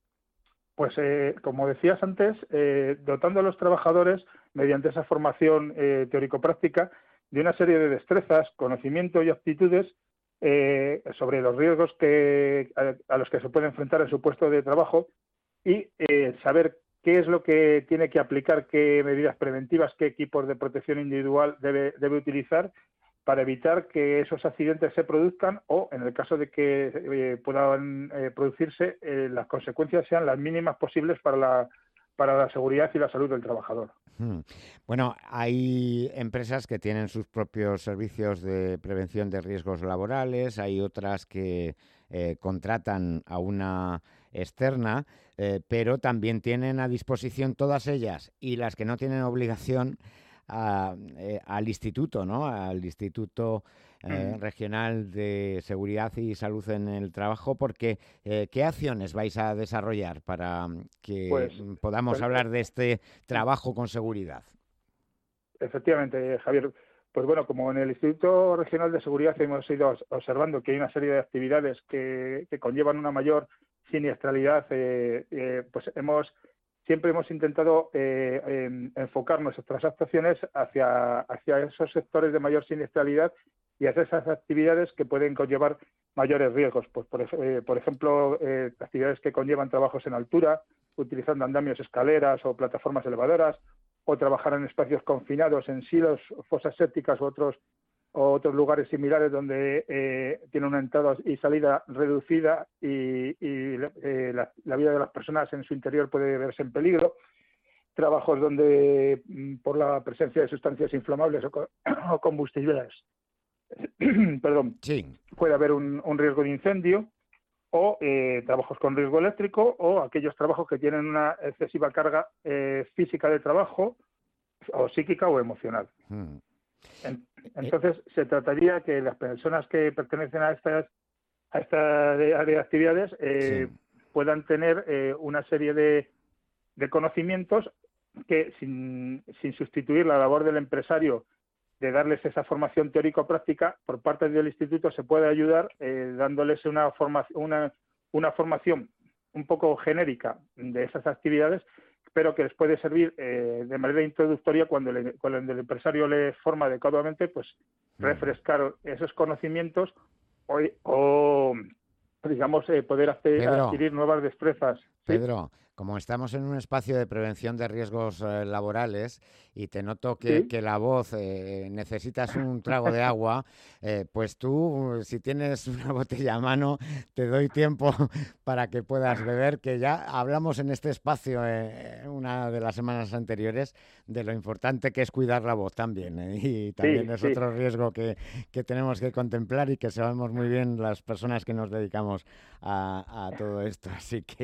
Pues, eh, como decías antes, eh, dotando a los trabajadores, mediante esa formación eh, teórico-práctica, de una serie de destrezas, conocimientos y aptitudes eh, sobre los riesgos que, a, a los que se puede enfrentar en su puesto de trabajo y eh, saber qué es lo que tiene que aplicar, qué medidas preventivas, qué equipos de protección individual debe, debe utilizar para evitar que esos accidentes se produzcan o, en el caso de que eh, puedan eh, producirse, eh, las consecuencias sean las mínimas posibles para la, para la seguridad y la salud del trabajador. Hmm. Bueno, hay empresas que tienen sus propios servicios de prevención de riesgos laborales, hay otras que eh, contratan a una externa, eh, pero también tienen a disposición todas ellas y las que no tienen obligación A, eh, al instituto, ¿no? Al Instituto eh, mm. Regional de Seguridad y Salud en el Trabajo, porque eh, ¿qué acciones vais a desarrollar para que pues, podamos pues, hablar de este trabajo con seguridad? Efectivamente, Javier. Pues bueno, como en el Instituto Regional de Seguridad hemos ido observando que hay una serie de actividades que, que conllevan una mayor siniestralidad, eh, eh, pues hemos siempre hemos intentado eh, eh, enfocar nuestras actuaciones hacia, hacia esos sectores de mayor siniestralidad y hacia esas actividades que pueden conllevar mayores riesgos. Pues, por, eh, por ejemplo, eh, actividades que conllevan trabajos en altura, utilizando andamios, escaleras o plataformas elevadoras, o trabajar en espacios confinados, en silos, fosas sépticas u otros o otros lugares similares donde eh, tiene una entrada y salida reducida y, y eh, la, la vida de las personas en su interior puede verse en peligro. Trabajos donde, por la presencia de sustancias inflamables o, co o combustibles, perdón, sí. puede haber un, un riesgo de incendio, o eh, trabajos con riesgo eléctrico, o aquellos trabajos que tienen una excesiva carga eh, física de trabajo, o psíquica o emocional. Hmm. Entonces, se trataría que las personas que pertenecen a estas a esta área de actividades eh, sí. puedan tener eh, una serie de, de conocimientos que, sin, sin sustituir la labor del empresario de darles esa formación teórico-práctica, por parte del instituto se puede ayudar eh, dándoles una, forma, una, una formación un poco genérica de esas actividades, pero que les puede servir eh, de manera introductoria cuando, le, cuando el empresario le forma adecuadamente, pues refrescar esos conocimientos o, o digamos, eh, poder hacer, Pedro, adquirir nuevas destrezas. ¿Sí? Pedro, como estamos en un espacio de prevención de riesgos eh, laborales y te noto que, ¿Sí? que la voz eh, necesitas un trago de agua, eh, pues tú, si tienes una botella a mano, te doy tiempo para que puedas beber, que ya hablamos en este espacio eh, una de las semanas anteriores de lo importante que es cuidar la voz también, eh, y también sí, es sí. otro riesgo que, que tenemos que contemplar y que sabemos muy bien las personas que nos dedicamos a, a todo esto. Así que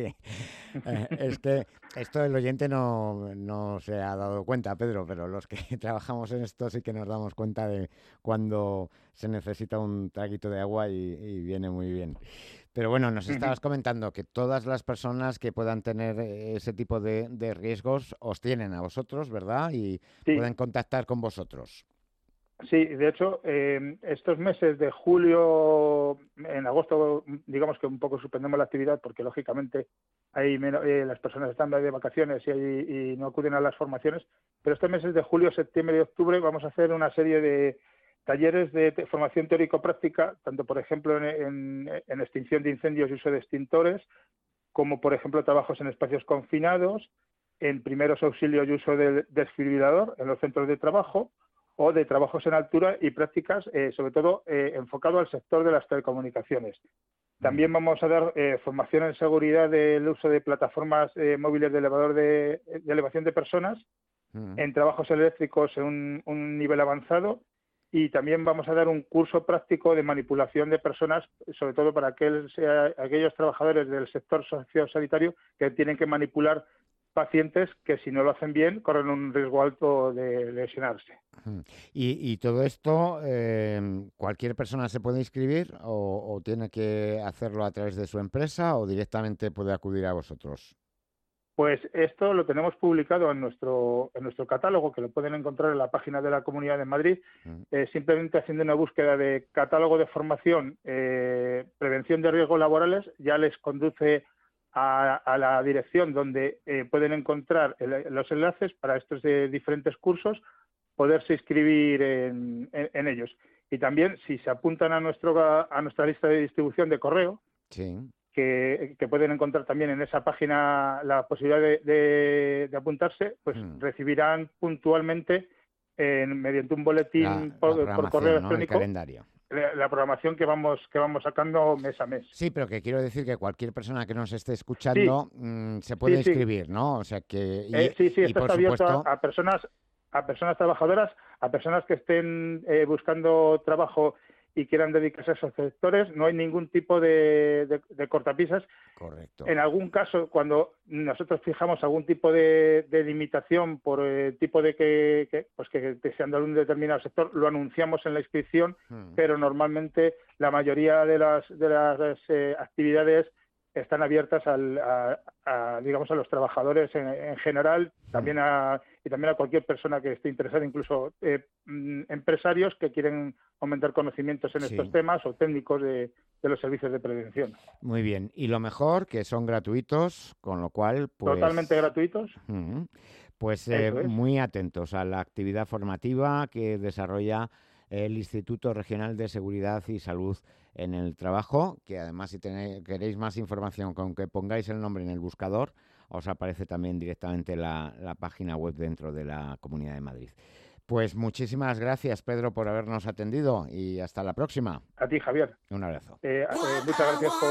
Eh, es que esto el oyente no, no se ha dado cuenta, Pedro, pero los que trabajamos en esto sí que nos damos cuenta de cuando se necesita un traguito de agua y, y viene muy bien. Pero bueno, nos estabas comentando que todas las personas que puedan tener ese tipo de, de riesgos os tienen a vosotros, ¿verdad? Y Sí. pueden contactar con vosotros. Sí, de hecho, eh, estos meses de julio, en agosto, digamos que un poco suspendemos la actividad porque, lógicamente, hay menos, eh, las personas están de vacaciones y, hay, y no acuden a las formaciones, pero estos meses de julio, septiembre y octubre vamos a hacer una serie de talleres de te- formación teórico-práctica, tanto, por ejemplo, en, en, en extinción de incendios y uso de extintores, como, por ejemplo, trabajos en espacios confinados, en primeros auxilios y uso del desfibrilador en los centros de trabajo, o de trabajos en altura y prácticas, eh, sobre todo eh, enfocado al sector de las telecomunicaciones. También vamos a dar eh, formación en seguridad del uso de plataformas eh, móviles de elevador de, de elevación de personas, Mm. en trabajos eléctricos en un, un nivel avanzado, y también vamos a dar un curso práctico de manipulación de personas, sobre todo para aquel, sea, aquellos trabajadores del sector sociosanitario que tienen que manipular pacientes que, si no lo hacen bien, corren un riesgo alto de lesionarse. Ujú. Y, y todo esto, eh, ¿cualquier persona se puede inscribir o, o tiene que hacerlo a través de su empresa o directamente puede acudir a vosotros? Pues esto lo tenemos publicado en nuestro en nuestro catálogo, que lo pueden encontrar en la página de la Comunidad de Madrid, eh, simplemente haciendo una búsqueda de catálogo de formación, eh, prevención de riesgos laborales, ya les conduce a, a la dirección donde eh, pueden encontrar el- los enlaces para estos eh, diferentes cursos, poderse inscribir en, en- en ellos. Y también, si se apuntan a nuestro a nuestra lista de distribución de correo, Sí. que, que pueden encontrar también en esa página la posibilidad de, de- de apuntarse, pues Mm. recibirán puntualmente, en- mediante un boletín La, por, la por correo programación, ¿no? El electrónico, calendario. la, la programación que vamos que vamos sacando mes a mes. Sí, pero que quiero decir que cualquier persona que nos esté escuchando mm, se puede Sí, sí. inscribir, ¿no? O sea que... Y, Eh, sí, sí, y esto por está abierto supuesto... a, a personas a personas trabajadoras, a personas que estén eh, buscando trabajo y quieran dedicarse a esos sectores. No hay ningún tipo de, de, de cortapisas. Correcto. En algún caso, cuando nosotros fijamos algún tipo de, de limitación por el tipo de que, que, pues que, que sean de un determinado sector, lo anunciamos en la inscripción, Mm. pero normalmente la mayoría de las, de las eh, actividades están abiertas al, a, a, digamos, a los trabajadores en, en general, también a, y también a cualquier persona que esté interesada, incluso eh, mm, empresarios que quieren aumentar conocimientos en Sí. estos temas, o técnicos de, de los servicios de prevención. Muy bien. Y lo mejor, que son gratuitos, con lo cual, pues... Totalmente gratuitos. Ujú. Pues eh, Eso es. muy atentos a la actividad formativa que desarrolla el Instituto Regional de Seguridad y Salud en el Trabajo, que además, si tenéis, queréis más información, con que pongáis el nombre en el buscador, os aparece también directamente la, la página web dentro de la Comunidad de Madrid. Pues muchísimas gracias, Pedro, por habernos atendido y hasta la próxima. A ti, Javier. Un abrazo. Eh, eh, muchas gracias por...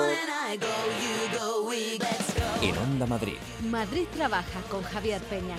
En Onda Madrid. Madrid trabaja con Javier Peña.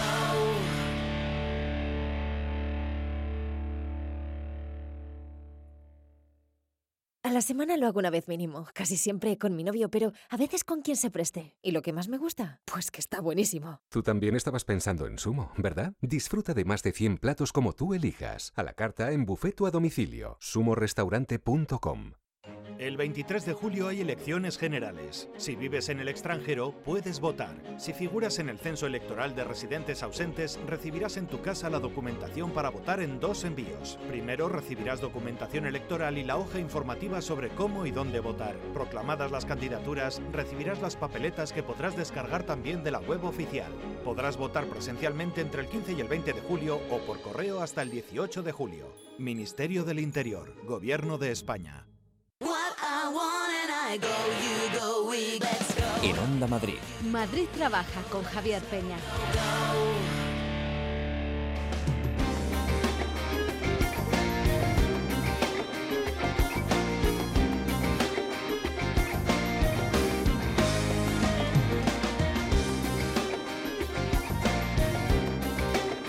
A la semana lo hago una vez mínimo, casi siempre con mi novio, pero a veces con quien se preste. ¿Y lo que más me gusta? Pues que está buenísimo. Tú también estabas pensando en Sumo, ¿verdad? Disfruta de más de cien platos como tú elijas, a la carta, en buffet o a domicilio. sumo restaurante punto com. El veintitrés de julio hay elecciones generales. Si vives en el extranjero, puedes votar. Si figuras en el censo electoral de residentes ausentes, recibirás en tu casa la documentación para votar en dos envíos. Primero recibirás documentación electoral y la hoja informativa sobre cómo y dónde votar. Proclamadas las candidaturas, recibirás las papeletas que podrás descargar también de la web oficial. Podrás votar presencialmente entre el quince y el veinte de julio o por correo hasta el dieciocho de julio. Ministerio del Interior, Gobierno de España. En Onda Madrid. Madrid trabaja con Javier Peña.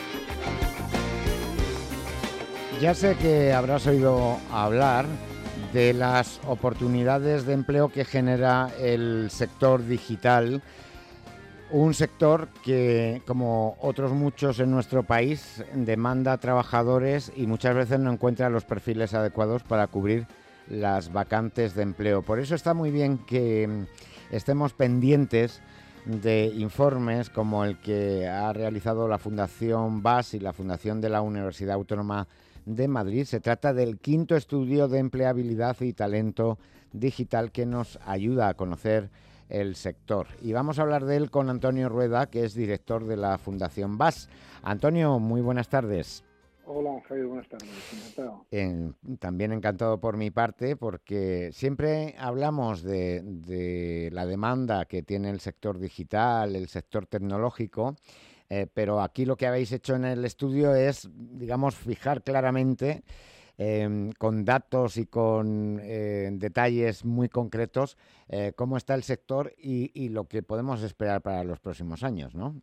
Ya sé que habrás oído hablar de las oportunidades de empleo que genera el sector digital. Un sector que, como otros muchos en nuestro país, demanda trabajadores y muchas veces no encuentra los perfiles adecuados para cubrir las vacantes de empleo. Por eso está muy bien que estemos pendientes de informes como el que ha realizado la Fundación B A S y la Fundación de la Universidad Autónoma de Madrid. Se trata del quinto estudio de empleabilidad y talento digital que nos ayuda a conocer el sector. Y vamos a hablar de él con Antonio Rueda, que es director de la Fundación B A S. Antonio, muy buenas tardes. Hola, Javier, buenas tardes. Encantado. En, también encantado por mi parte, porque siempre hablamos de, de la demanda que tiene el sector digital, el sector tecnológico, eh, pero aquí lo que habéis hecho en el estudio es, digamos, fijar claramente Eh, con datos y con eh, detalles muy concretos eh, cómo está el sector y, y lo que podemos esperar para los próximos años, ¿no?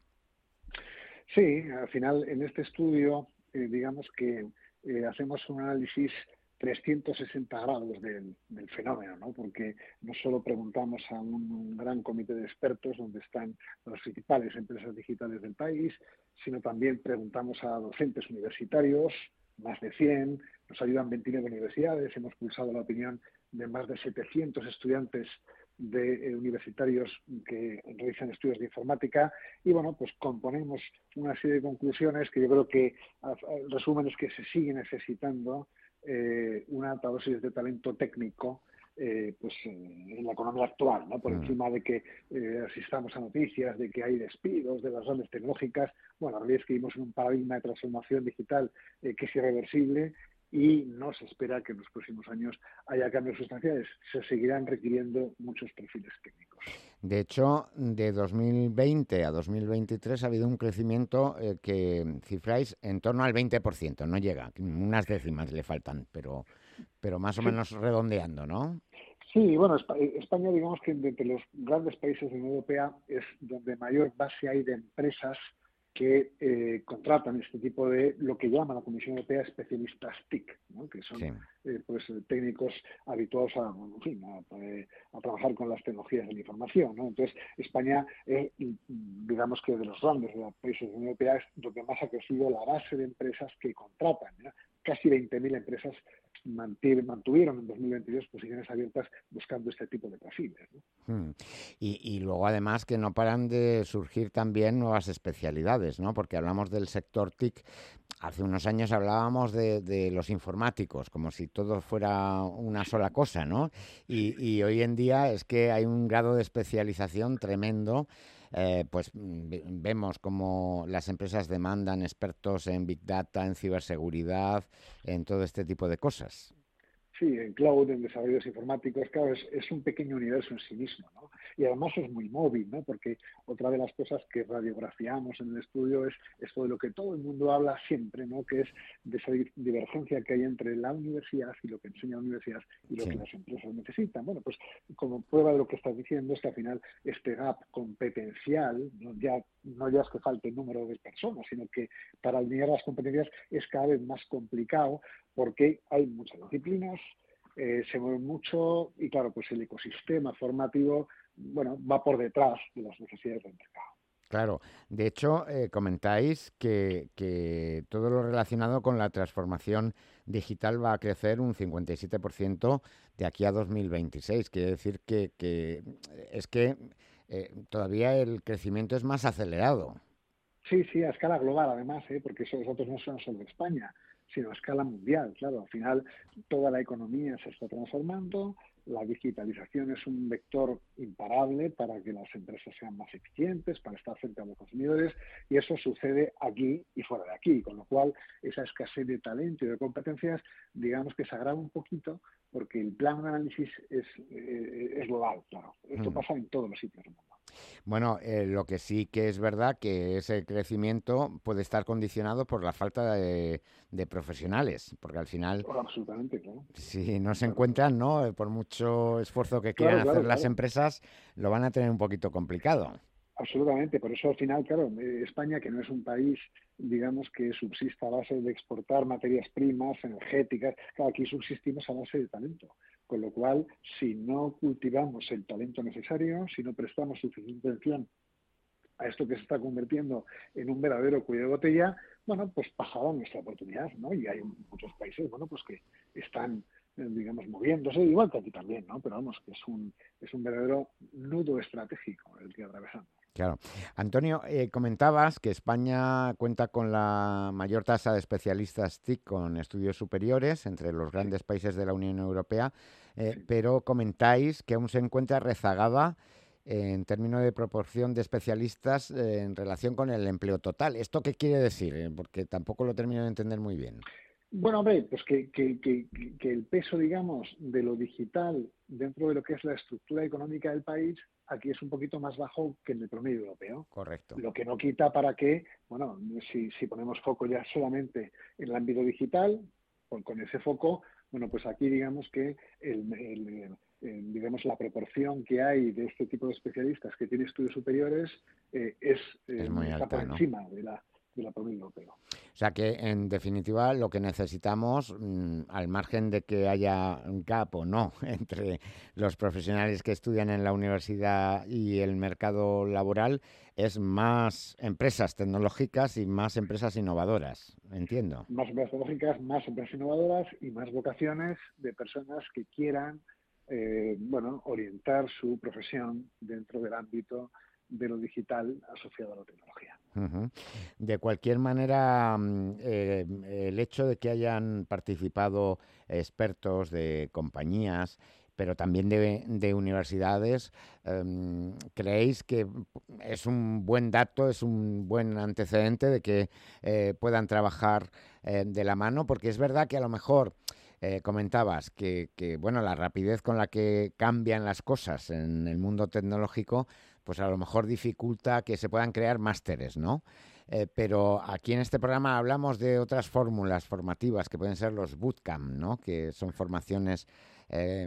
Sí, al final en este estudio eh, digamos que eh, hacemos un análisis trescientos sesenta grados del, del fenómeno, ¿no? Porque no solo preguntamos a un, un gran comité de expertos donde están las principales empresas digitales del país, sino también preguntamos a docentes universitarios, más de cien, nos ayudan veintinueve universidades, hemos pulsado la opinión de más de setecientos estudiantes de eh, universitarios que realizan estudios de informática y bueno, pues componemos una serie de conclusiones que yo creo que el resumen es que se sigue necesitando eh, una alta dosis de talento técnico eh, pues eh, en la economía actual, ¿no? Por Mm. encima de que eh, asistamos a noticias de que hay despidos de las grandes tecnológicas. Bueno, la realidad es que vivimos en un paradigma de transformación digital eh, que es irreversible y no se espera que en los próximos años haya cambios sustanciales. Se seguirán requiriendo muchos perfiles técnicos. De hecho, de dos mil veinte a dos mil veintitrés ha habido un crecimiento eh, que cifráis en torno al veinte por ciento, no llega, unas décimas le faltan, pero, pero más o Sí. menos redondeando, ¿no? Sí, bueno, Espa- España, digamos que de entre los grandes países de la Unión Europea es donde mayor base hay de empresas que eh, contratan este tipo de lo que llama la Comisión Europea especialistas T I C, ¿no? Que son Sí. eh, pues eh, técnicos habituados a, en fin, a, a trabajar con las tecnologías de la información, ¿no? Entonces, España, eh, digamos que de los grandes de los países de la Unión Europea es donde más ha crecido la base de empresas que contratan, ¿no? Casi veinte mil empresas mantuvieron en dos mil veintidós posiciones abiertas buscando este tipo de perfiles, ¿no? Hmm. Y, y luego además que no paran de surgir también nuevas especialidades, ¿no? Porque hablamos del sector T I C. Hace unos años hablábamos de, de los informáticos, como si todo fuera una sola cosa, ¿no? Y, y hoy en día es que hay un grado de especialización tremendo. Eh, pues ve- vemos como las empresas demandan expertos en Big Data, en ciberseguridad, en todo este tipo de cosas. Sí, en cloud, en desarrollos informáticos, claro, es, es un pequeño universo en sí mismo, ¿no? Y además es muy móvil, ¿no? Porque otra de las cosas que radiografiamos en el estudio es esto de lo que todo el mundo habla siempre, ¿no? Que es de esa di- divergencia que hay entre la universidad y lo que enseña la universidad y lo Sí. que las empresas necesitan. Bueno, pues como prueba de lo que estás diciendo es que al final este gap competencial, ¿no? ya no ya es que falte el número de personas, sino que para alinear las competencias es cada vez más complicado porque hay muchas disciplinas, eh, se mueve mucho y claro, pues el ecosistema formativo, bueno, va por detrás de las necesidades del mercado. Claro, de hecho, eh, comentáis que, que todo lo relacionado con la transformación digital va a crecer un cincuenta y siete por ciento de aquí a dos mil veintiséis. Quiere decir que, que es que eh, todavía el crecimiento es más acelerado. Sí, sí, a escala global además, ¿eh? Porque esos datos no son solo de España, sino a escala mundial. Claro, al final toda la economía se está transformando, la digitalización es un vector imparable para que las empresas sean más eficientes, para estar cerca de los consumidores, y eso sucede aquí y fuera de aquí, con lo cual esa escasez de talento y de competencias, digamos que se agrava un poquito, porque el plan de análisis es, eh, es global, claro. Esto Mm. pasa en todos los sitios del mundo. Bueno, eh, lo que sí que es verdad que ese crecimiento puede estar condicionado por la falta de, de profesionales, porque al final, Oh, absolutamente, claro. si no se encuentran, ¿no? Eh, Por mucho esfuerzo que quieran Claro, claro, hacer las claro. empresas, lo van a tener un poquito complicado. Absolutamente, por eso al final, claro, eh, España, que no es un país, digamos, que subsista a base de exportar materias primas energéticas, claro, aquí subsistimos a base de talento, Con lo cual, si no cultivamos el talento necesario, si no prestamos suficiente atención a esto que se está convirtiendo en un verdadero cuello de botella, bueno, pues pasará nuestra oportunidad, ¿no? Y hay muchos países, bueno, pues que están, eh, digamos, moviéndose, igual que aquí también, ¿no? Pero vamos, que es un, es un verdadero nudo estratégico el que atravesamos. Claro. Antonio, eh, comentabas que España cuenta con la mayor tasa de especialistas T I C con estudios superiores entre los grandes sí. países de la Unión Europea, eh, sí. pero comentáis que aún se encuentra rezagada en términos de proporción de especialistas eh, en relación con el empleo total. ¿Esto qué quiere decir? Eh, porque tampoco lo termino de entender muy bien. Bueno, hombre, pues que, que, que, que el peso, digamos, de lo digital dentro de lo que es la estructura económica del país aquí es un poquito más bajo que en el promedio europeo. Correcto. Lo que no quita para que, bueno, si, si ponemos foco ya solamente en el ámbito digital, pues con ese foco, bueno, pues aquí digamos que el, el, el, digamos la proporción que hay de este tipo de especialistas que tienen estudios superiores eh, es, eh, es muy está alta, por ¿no? encima de la de la promedio europeo. O sea que, en definitiva, lo que necesitamos, mmm, al margen de que haya un gap o no entre los profesionales que estudian en la universidad y el mercado laboral, es más empresas tecnológicas y más empresas innovadoras, entiendo. Más empresas tecnológicas, más empresas innovadoras y más vocaciones de personas que quieran, eh, bueno, orientar su profesión dentro del ámbito de lo digital asociado a la tecnología. Uh-huh. De cualquier manera, eh, el hecho de que hayan participado expertos de compañías, pero también de, de universidades, eh, ¿creéis que es un buen dato, es un buen antecedente de que eh, puedan trabajar eh, de la mano? Porque es verdad que a lo mejor eh, comentabas que, que, bueno, la rapidez con la que cambian las cosas en el mundo tecnológico, pues a lo mejor dificulta que se puedan crear másteres, ¿no? Eh, pero aquí en este programa hablamos de otras fórmulas formativas que pueden ser los bootcamp, ¿no? Que son formaciones eh,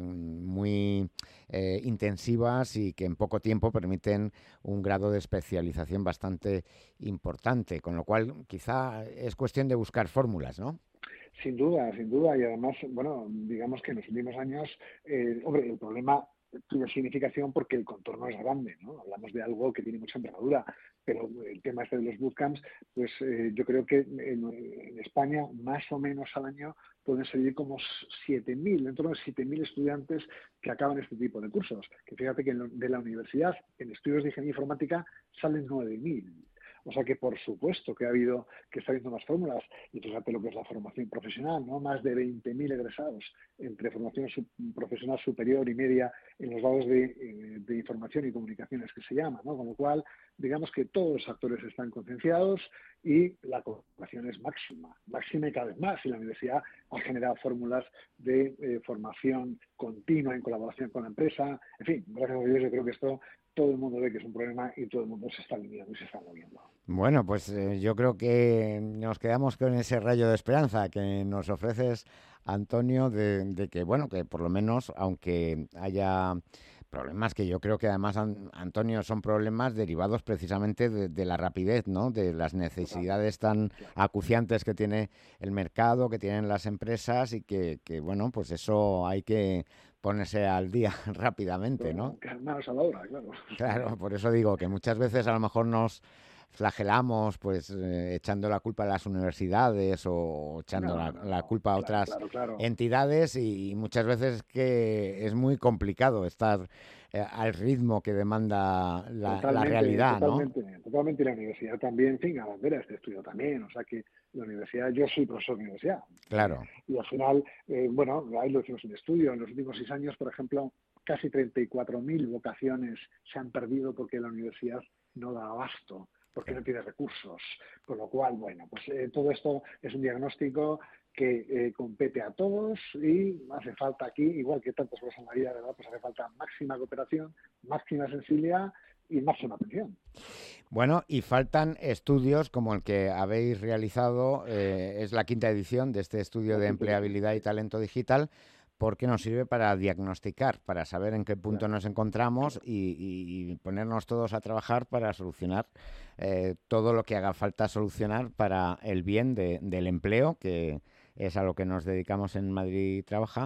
muy eh, intensivas y que en poco tiempo permiten un grado de especialización bastante importante, con lo cual quizá es cuestión de buscar fórmulas, ¿no? Sin duda, sin duda, y además, bueno, digamos que en los últimos años, eh, hombre, el problema tiene significación porque el contorno es grande, ¿no? Hablamos de algo que tiene mucha envergadura, pero el tema este de los bootcamps, pues eh, yo creo que en, en España más o menos al año pueden salir como siete mil, en torno a siete mil estudiantes que acaban este tipo de cursos. Que fíjate que en, de la universidad, en estudios de ingeniería informática, salen nueve mil. O sea que por supuesto que ha habido, que está habiendo más fórmulas, y fíjate lo que es la formación profesional, ¿no? Más de veinte mil egresados entre formación sub, profesional superior y media en los grados de, de información y comunicaciones que se llama, ¿no? Con lo cual, digamos que todos los actores están concienciados y la colaboración es máxima, máxima y cada vez más. Y la universidad ha generado fórmulas de eh, formación continua en colaboración con la empresa. En fin, gracias a Dios yo creo que esto todo el mundo ve que es un problema y todo el mundo se está alineando y se está moviendo. Bueno, pues eh, yo creo que nos quedamos con ese rayo de esperanza que nos ofreces, Antonio, de, de que, bueno, que por lo menos, aunque haya problemas que yo creo que además, Antonio, son problemas derivados precisamente de, de la rapidez, ¿no? De las necesidades tan acuciantes que tiene el mercado, que tienen las empresas y que, que bueno, pues eso hay que ponerse al día rápidamente, ¿no? Que manos a la obra, claro. Claro, por eso digo que muchas veces a lo mejor nos flagelamos pues eh, echando la culpa a las universidades o echando no, la, no, la culpa a otras claro, claro, claro. entidades y, y muchas veces que es muy complicado estar eh, al ritmo que demanda la, la realidad, totalmente, ¿no? Totalmente, la universidad también, en fin, abandera este estudio también, o sea que la universidad, yo soy profesor de universidad. Claro. Y al final, eh, bueno, ahí lo hicimos en estudio, en los últimos seis años, por ejemplo, casi treinta y cuatro mil vocaciones se han perdido porque la universidad no da abasto, porque no tiene recursos. Con lo cual, bueno, pues eh, todo esto es un diagnóstico que eh, compete a todos y hace falta aquí, igual que tantas cosas en la vida, ¿verdad? Pues hace falta máxima cooperación, máxima sensibilidad y máxima atención. Bueno, y faltan estudios como el que habéis realizado, eh, es la quinta edición de este estudio de empleabilidad y talento digital, porque nos sirve para diagnosticar, para saber en qué punto claro. nos encontramos y, y, y ponernos todos a trabajar para solucionar eh, todo lo que haga falta solucionar para el bien de, del empleo, que es a lo que nos dedicamos en Madrid Trabaja,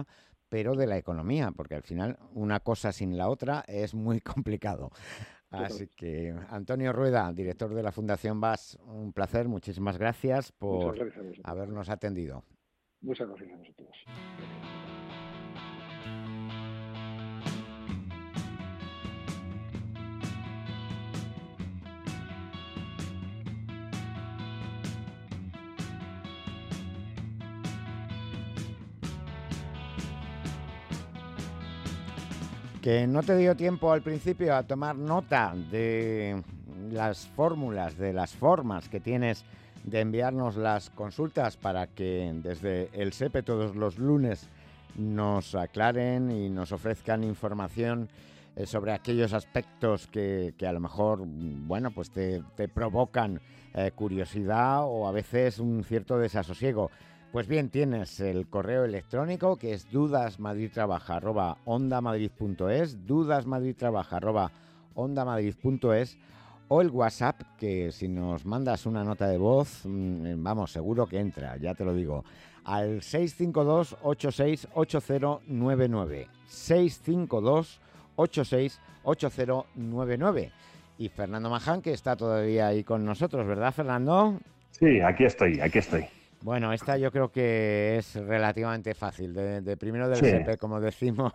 pero de la economía, porque al final una cosa sin la otra es muy complicado. Así que, Antonio Rueda, director de la Fundación B A S, un placer, muchísimas gracias por Muchas gracias a habernos atendido. Muchas gracias a vosotros. Que no te dio tiempo al principio a tomar nota de las fórmulas, de las formas que tienes de enviarnos las consultas para que desde el SEPE todos los lunes nos aclaren y nos ofrezcan información eh, sobre aquellos aspectos que, que a lo mejor, bueno, pues te, te provocan eh, curiosidad o a veces un cierto desasosiego. Pues bien, tienes el correo electrónico que es dudasmadridtrabaja arroba ondamadrid.es, dudasmadridtrabaja arroba ondamadrid.es, o el WhatsApp, que si nos mandas una nota de voz, vamos, seguro que entra, ya te lo digo, al seis cinco dos ocho seis ocho cero nueve nueve, seis cinco dos ocho seis ocho cero nueve nueve. Y Fernando Maján, que está todavía ahí con nosotros, ¿verdad, Fernando? Sí, aquí estoy, aquí estoy. Bueno, esta yo creo que es relativamente fácil, de, de primero del Sí. SEPE, como decimos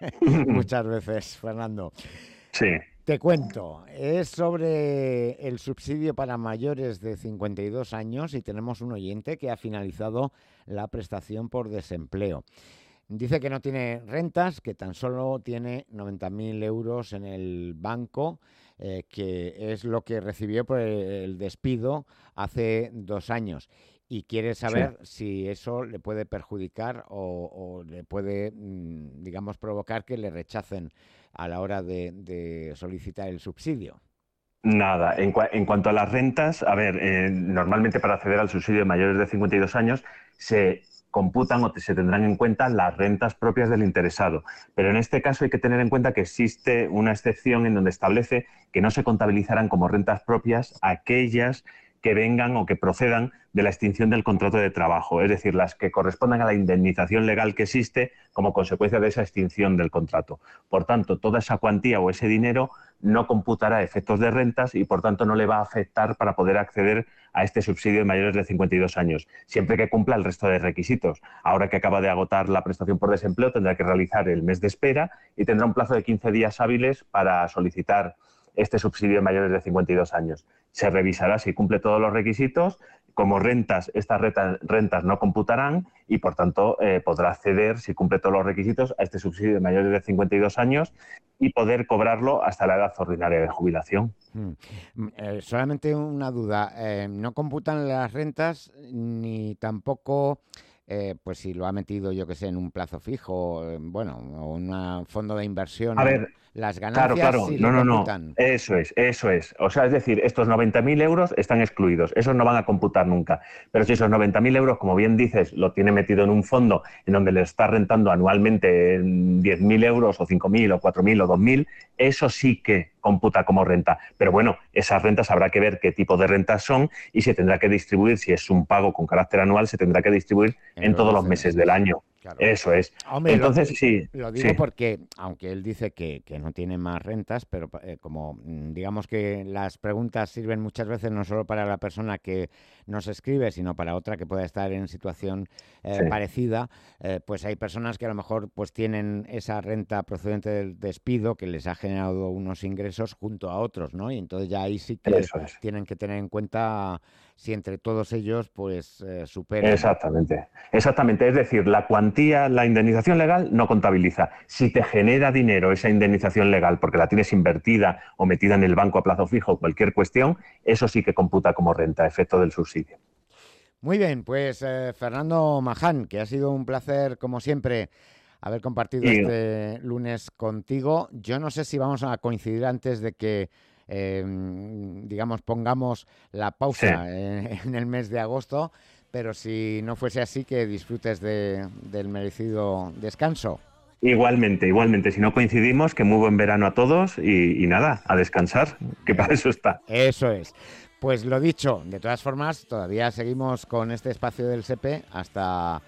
muchas veces, Fernando. Sí. Te cuento, es sobre el subsidio para mayores de cincuenta y dos años y tenemos un oyente que ha finalizado la prestación por desempleo. Dice que no tiene rentas, que tan solo tiene noventa mil euros en el banco, eh, que es lo que recibió por el despido hace dos años. Y quiere saber sí. si eso le puede perjudicar o, o le puede, digamos, provocar que le rechacen a la hora de, de solicitar el subsidio. Nada, en, cua en cuanto a las rentas, a ver, eh, normalmente para acceder al subsidio de mayores de cincuenta y dos años se computan o se tendrán en cuenta las rentas propias del interesado. Pero en este caso hay que tener en cuenta que existe una excepción en donde establece que no se contabilizarán como rentas propias aquellas que vengan o que procedan de la extinción del contrato de trabajo, es decir, las que correspondan a la indemnización legal que existe como consecuencia de esa extinción del contrato. Por tanto, toda esa cuantía o ese dinero no computará efectos de rentas y, por tanto, no le va a afectar para poder acceder a este subsidio de mayores de cincuenta y dos años, siempre que cumpla el resto de requisitos. Ahora que acaba de agotar la prestación por desempleo, tendrá que realizar el mes de espera y tendrá un plazo de quince días hábiles para solicitar este subsidio de mayores de cincuenta y dos años. Se revisará si cumple todos los requisitos. Como rentas, estas rentas no computarán y, por tanto, eh, podrá acceder, si cumple todos los requisitos, a este subsidio de mayores de cincuenta y dos años y poder cobrarlo hasta la edad ordinaria de jubilación. Hmm. Eh, solamente una duda. Eh, ¿no computan las rentas ni tampoco, eh, pues si lo ha metido, yo que sé, en un plazo fijo, eh, bueno, o en un fondo de inversión? A ver, las ganancias claro, claro. sí no, le no, computan. no. Eso es, eso es. O sea, es decir, estos noventa mil euros están excluidos. Esos no van a computar nunca. Pero si esos noventa mil euros, como bien dices, lo tiene metido en un fondo en donde le está rentando anualmente diez mil euros o cinco mil o cuatro mil o dos mil, eso sí que computa como renta. Pero bueno, esas rentas habrá que ver qué tipo de rentas son y se tendrá que distribuir, si es un pago con carácter anual, se tendrá que distribuir en, en todos los meses del año. Claro. Eso es. Hombre, Entonces, lo, sí. Lo digo sí. porque, aunque él dice que, que no tiene más rentas, pero eh, como digamos que las preguntas sirven muchas veces no solo para la persona que nos escribe, sino para otra que pueda estar en situación eh, sí. parecida, eh, pues hay personas que a lo mejor pues tienen esa renta procedente del despido que les ha generado unos ingresos junto a otros, ¿no? Y entonces ya ahí sí que es. tienen que tener en cuenta si entre todos ellos pues eh, superan. Exactamente, exactamente. Es decir, la cuantía, la indemnización legal no contabiliza. Si te genera dinero esa indemnización legal porque la tienes invertida o metida en el banco a plazo fijo, cualquier cuestión, eso sí que computa como renta, efecto del subsidio. Muy bien, pues eh, Fernando Maján, que ha sido un placer, como siempre, haber compartido sí. este lunes contigo. Yo no sé si vamos a coincidir antes de que Eh, digamos, pongamos la pausa sí. en, en el mes de agosto, pero si no fuese así, que disfrutes de, del merecido descanso. Igualmente, igualmente. Si no coincidimos, que muy buen verano a todos y, y nada, a descansar, que para eso está. Eso es. Pues lo dicho, de todas formas, todavía seguimos con este espacio del SEPE hasta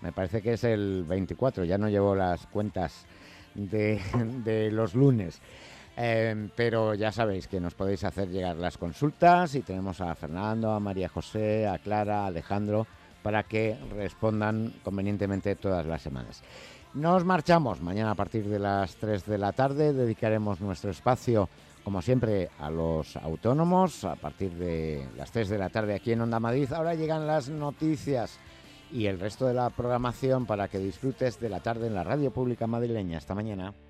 Me parece que es el veinticuatro, ya no llevo las cuentas de, de los lunes. Eh, pero ya sabéis que nos podéis hacer llegar las consultas y tenemos a Fernando, a María José, a Clara, a Alejandro, para que respondan convenientemente todas las semanas. Nos marchamos. Mañana a partir de las tres de la tarde dedicaremos nuestro espacio, como siempre, a los autónomos. A partir de las tres de la tarde aquí en Onda Madrid. Ahora llegan las noticias y el resto de la programación para que disfrutes de la tarde en la radio pública madrileña. Hasta mañana.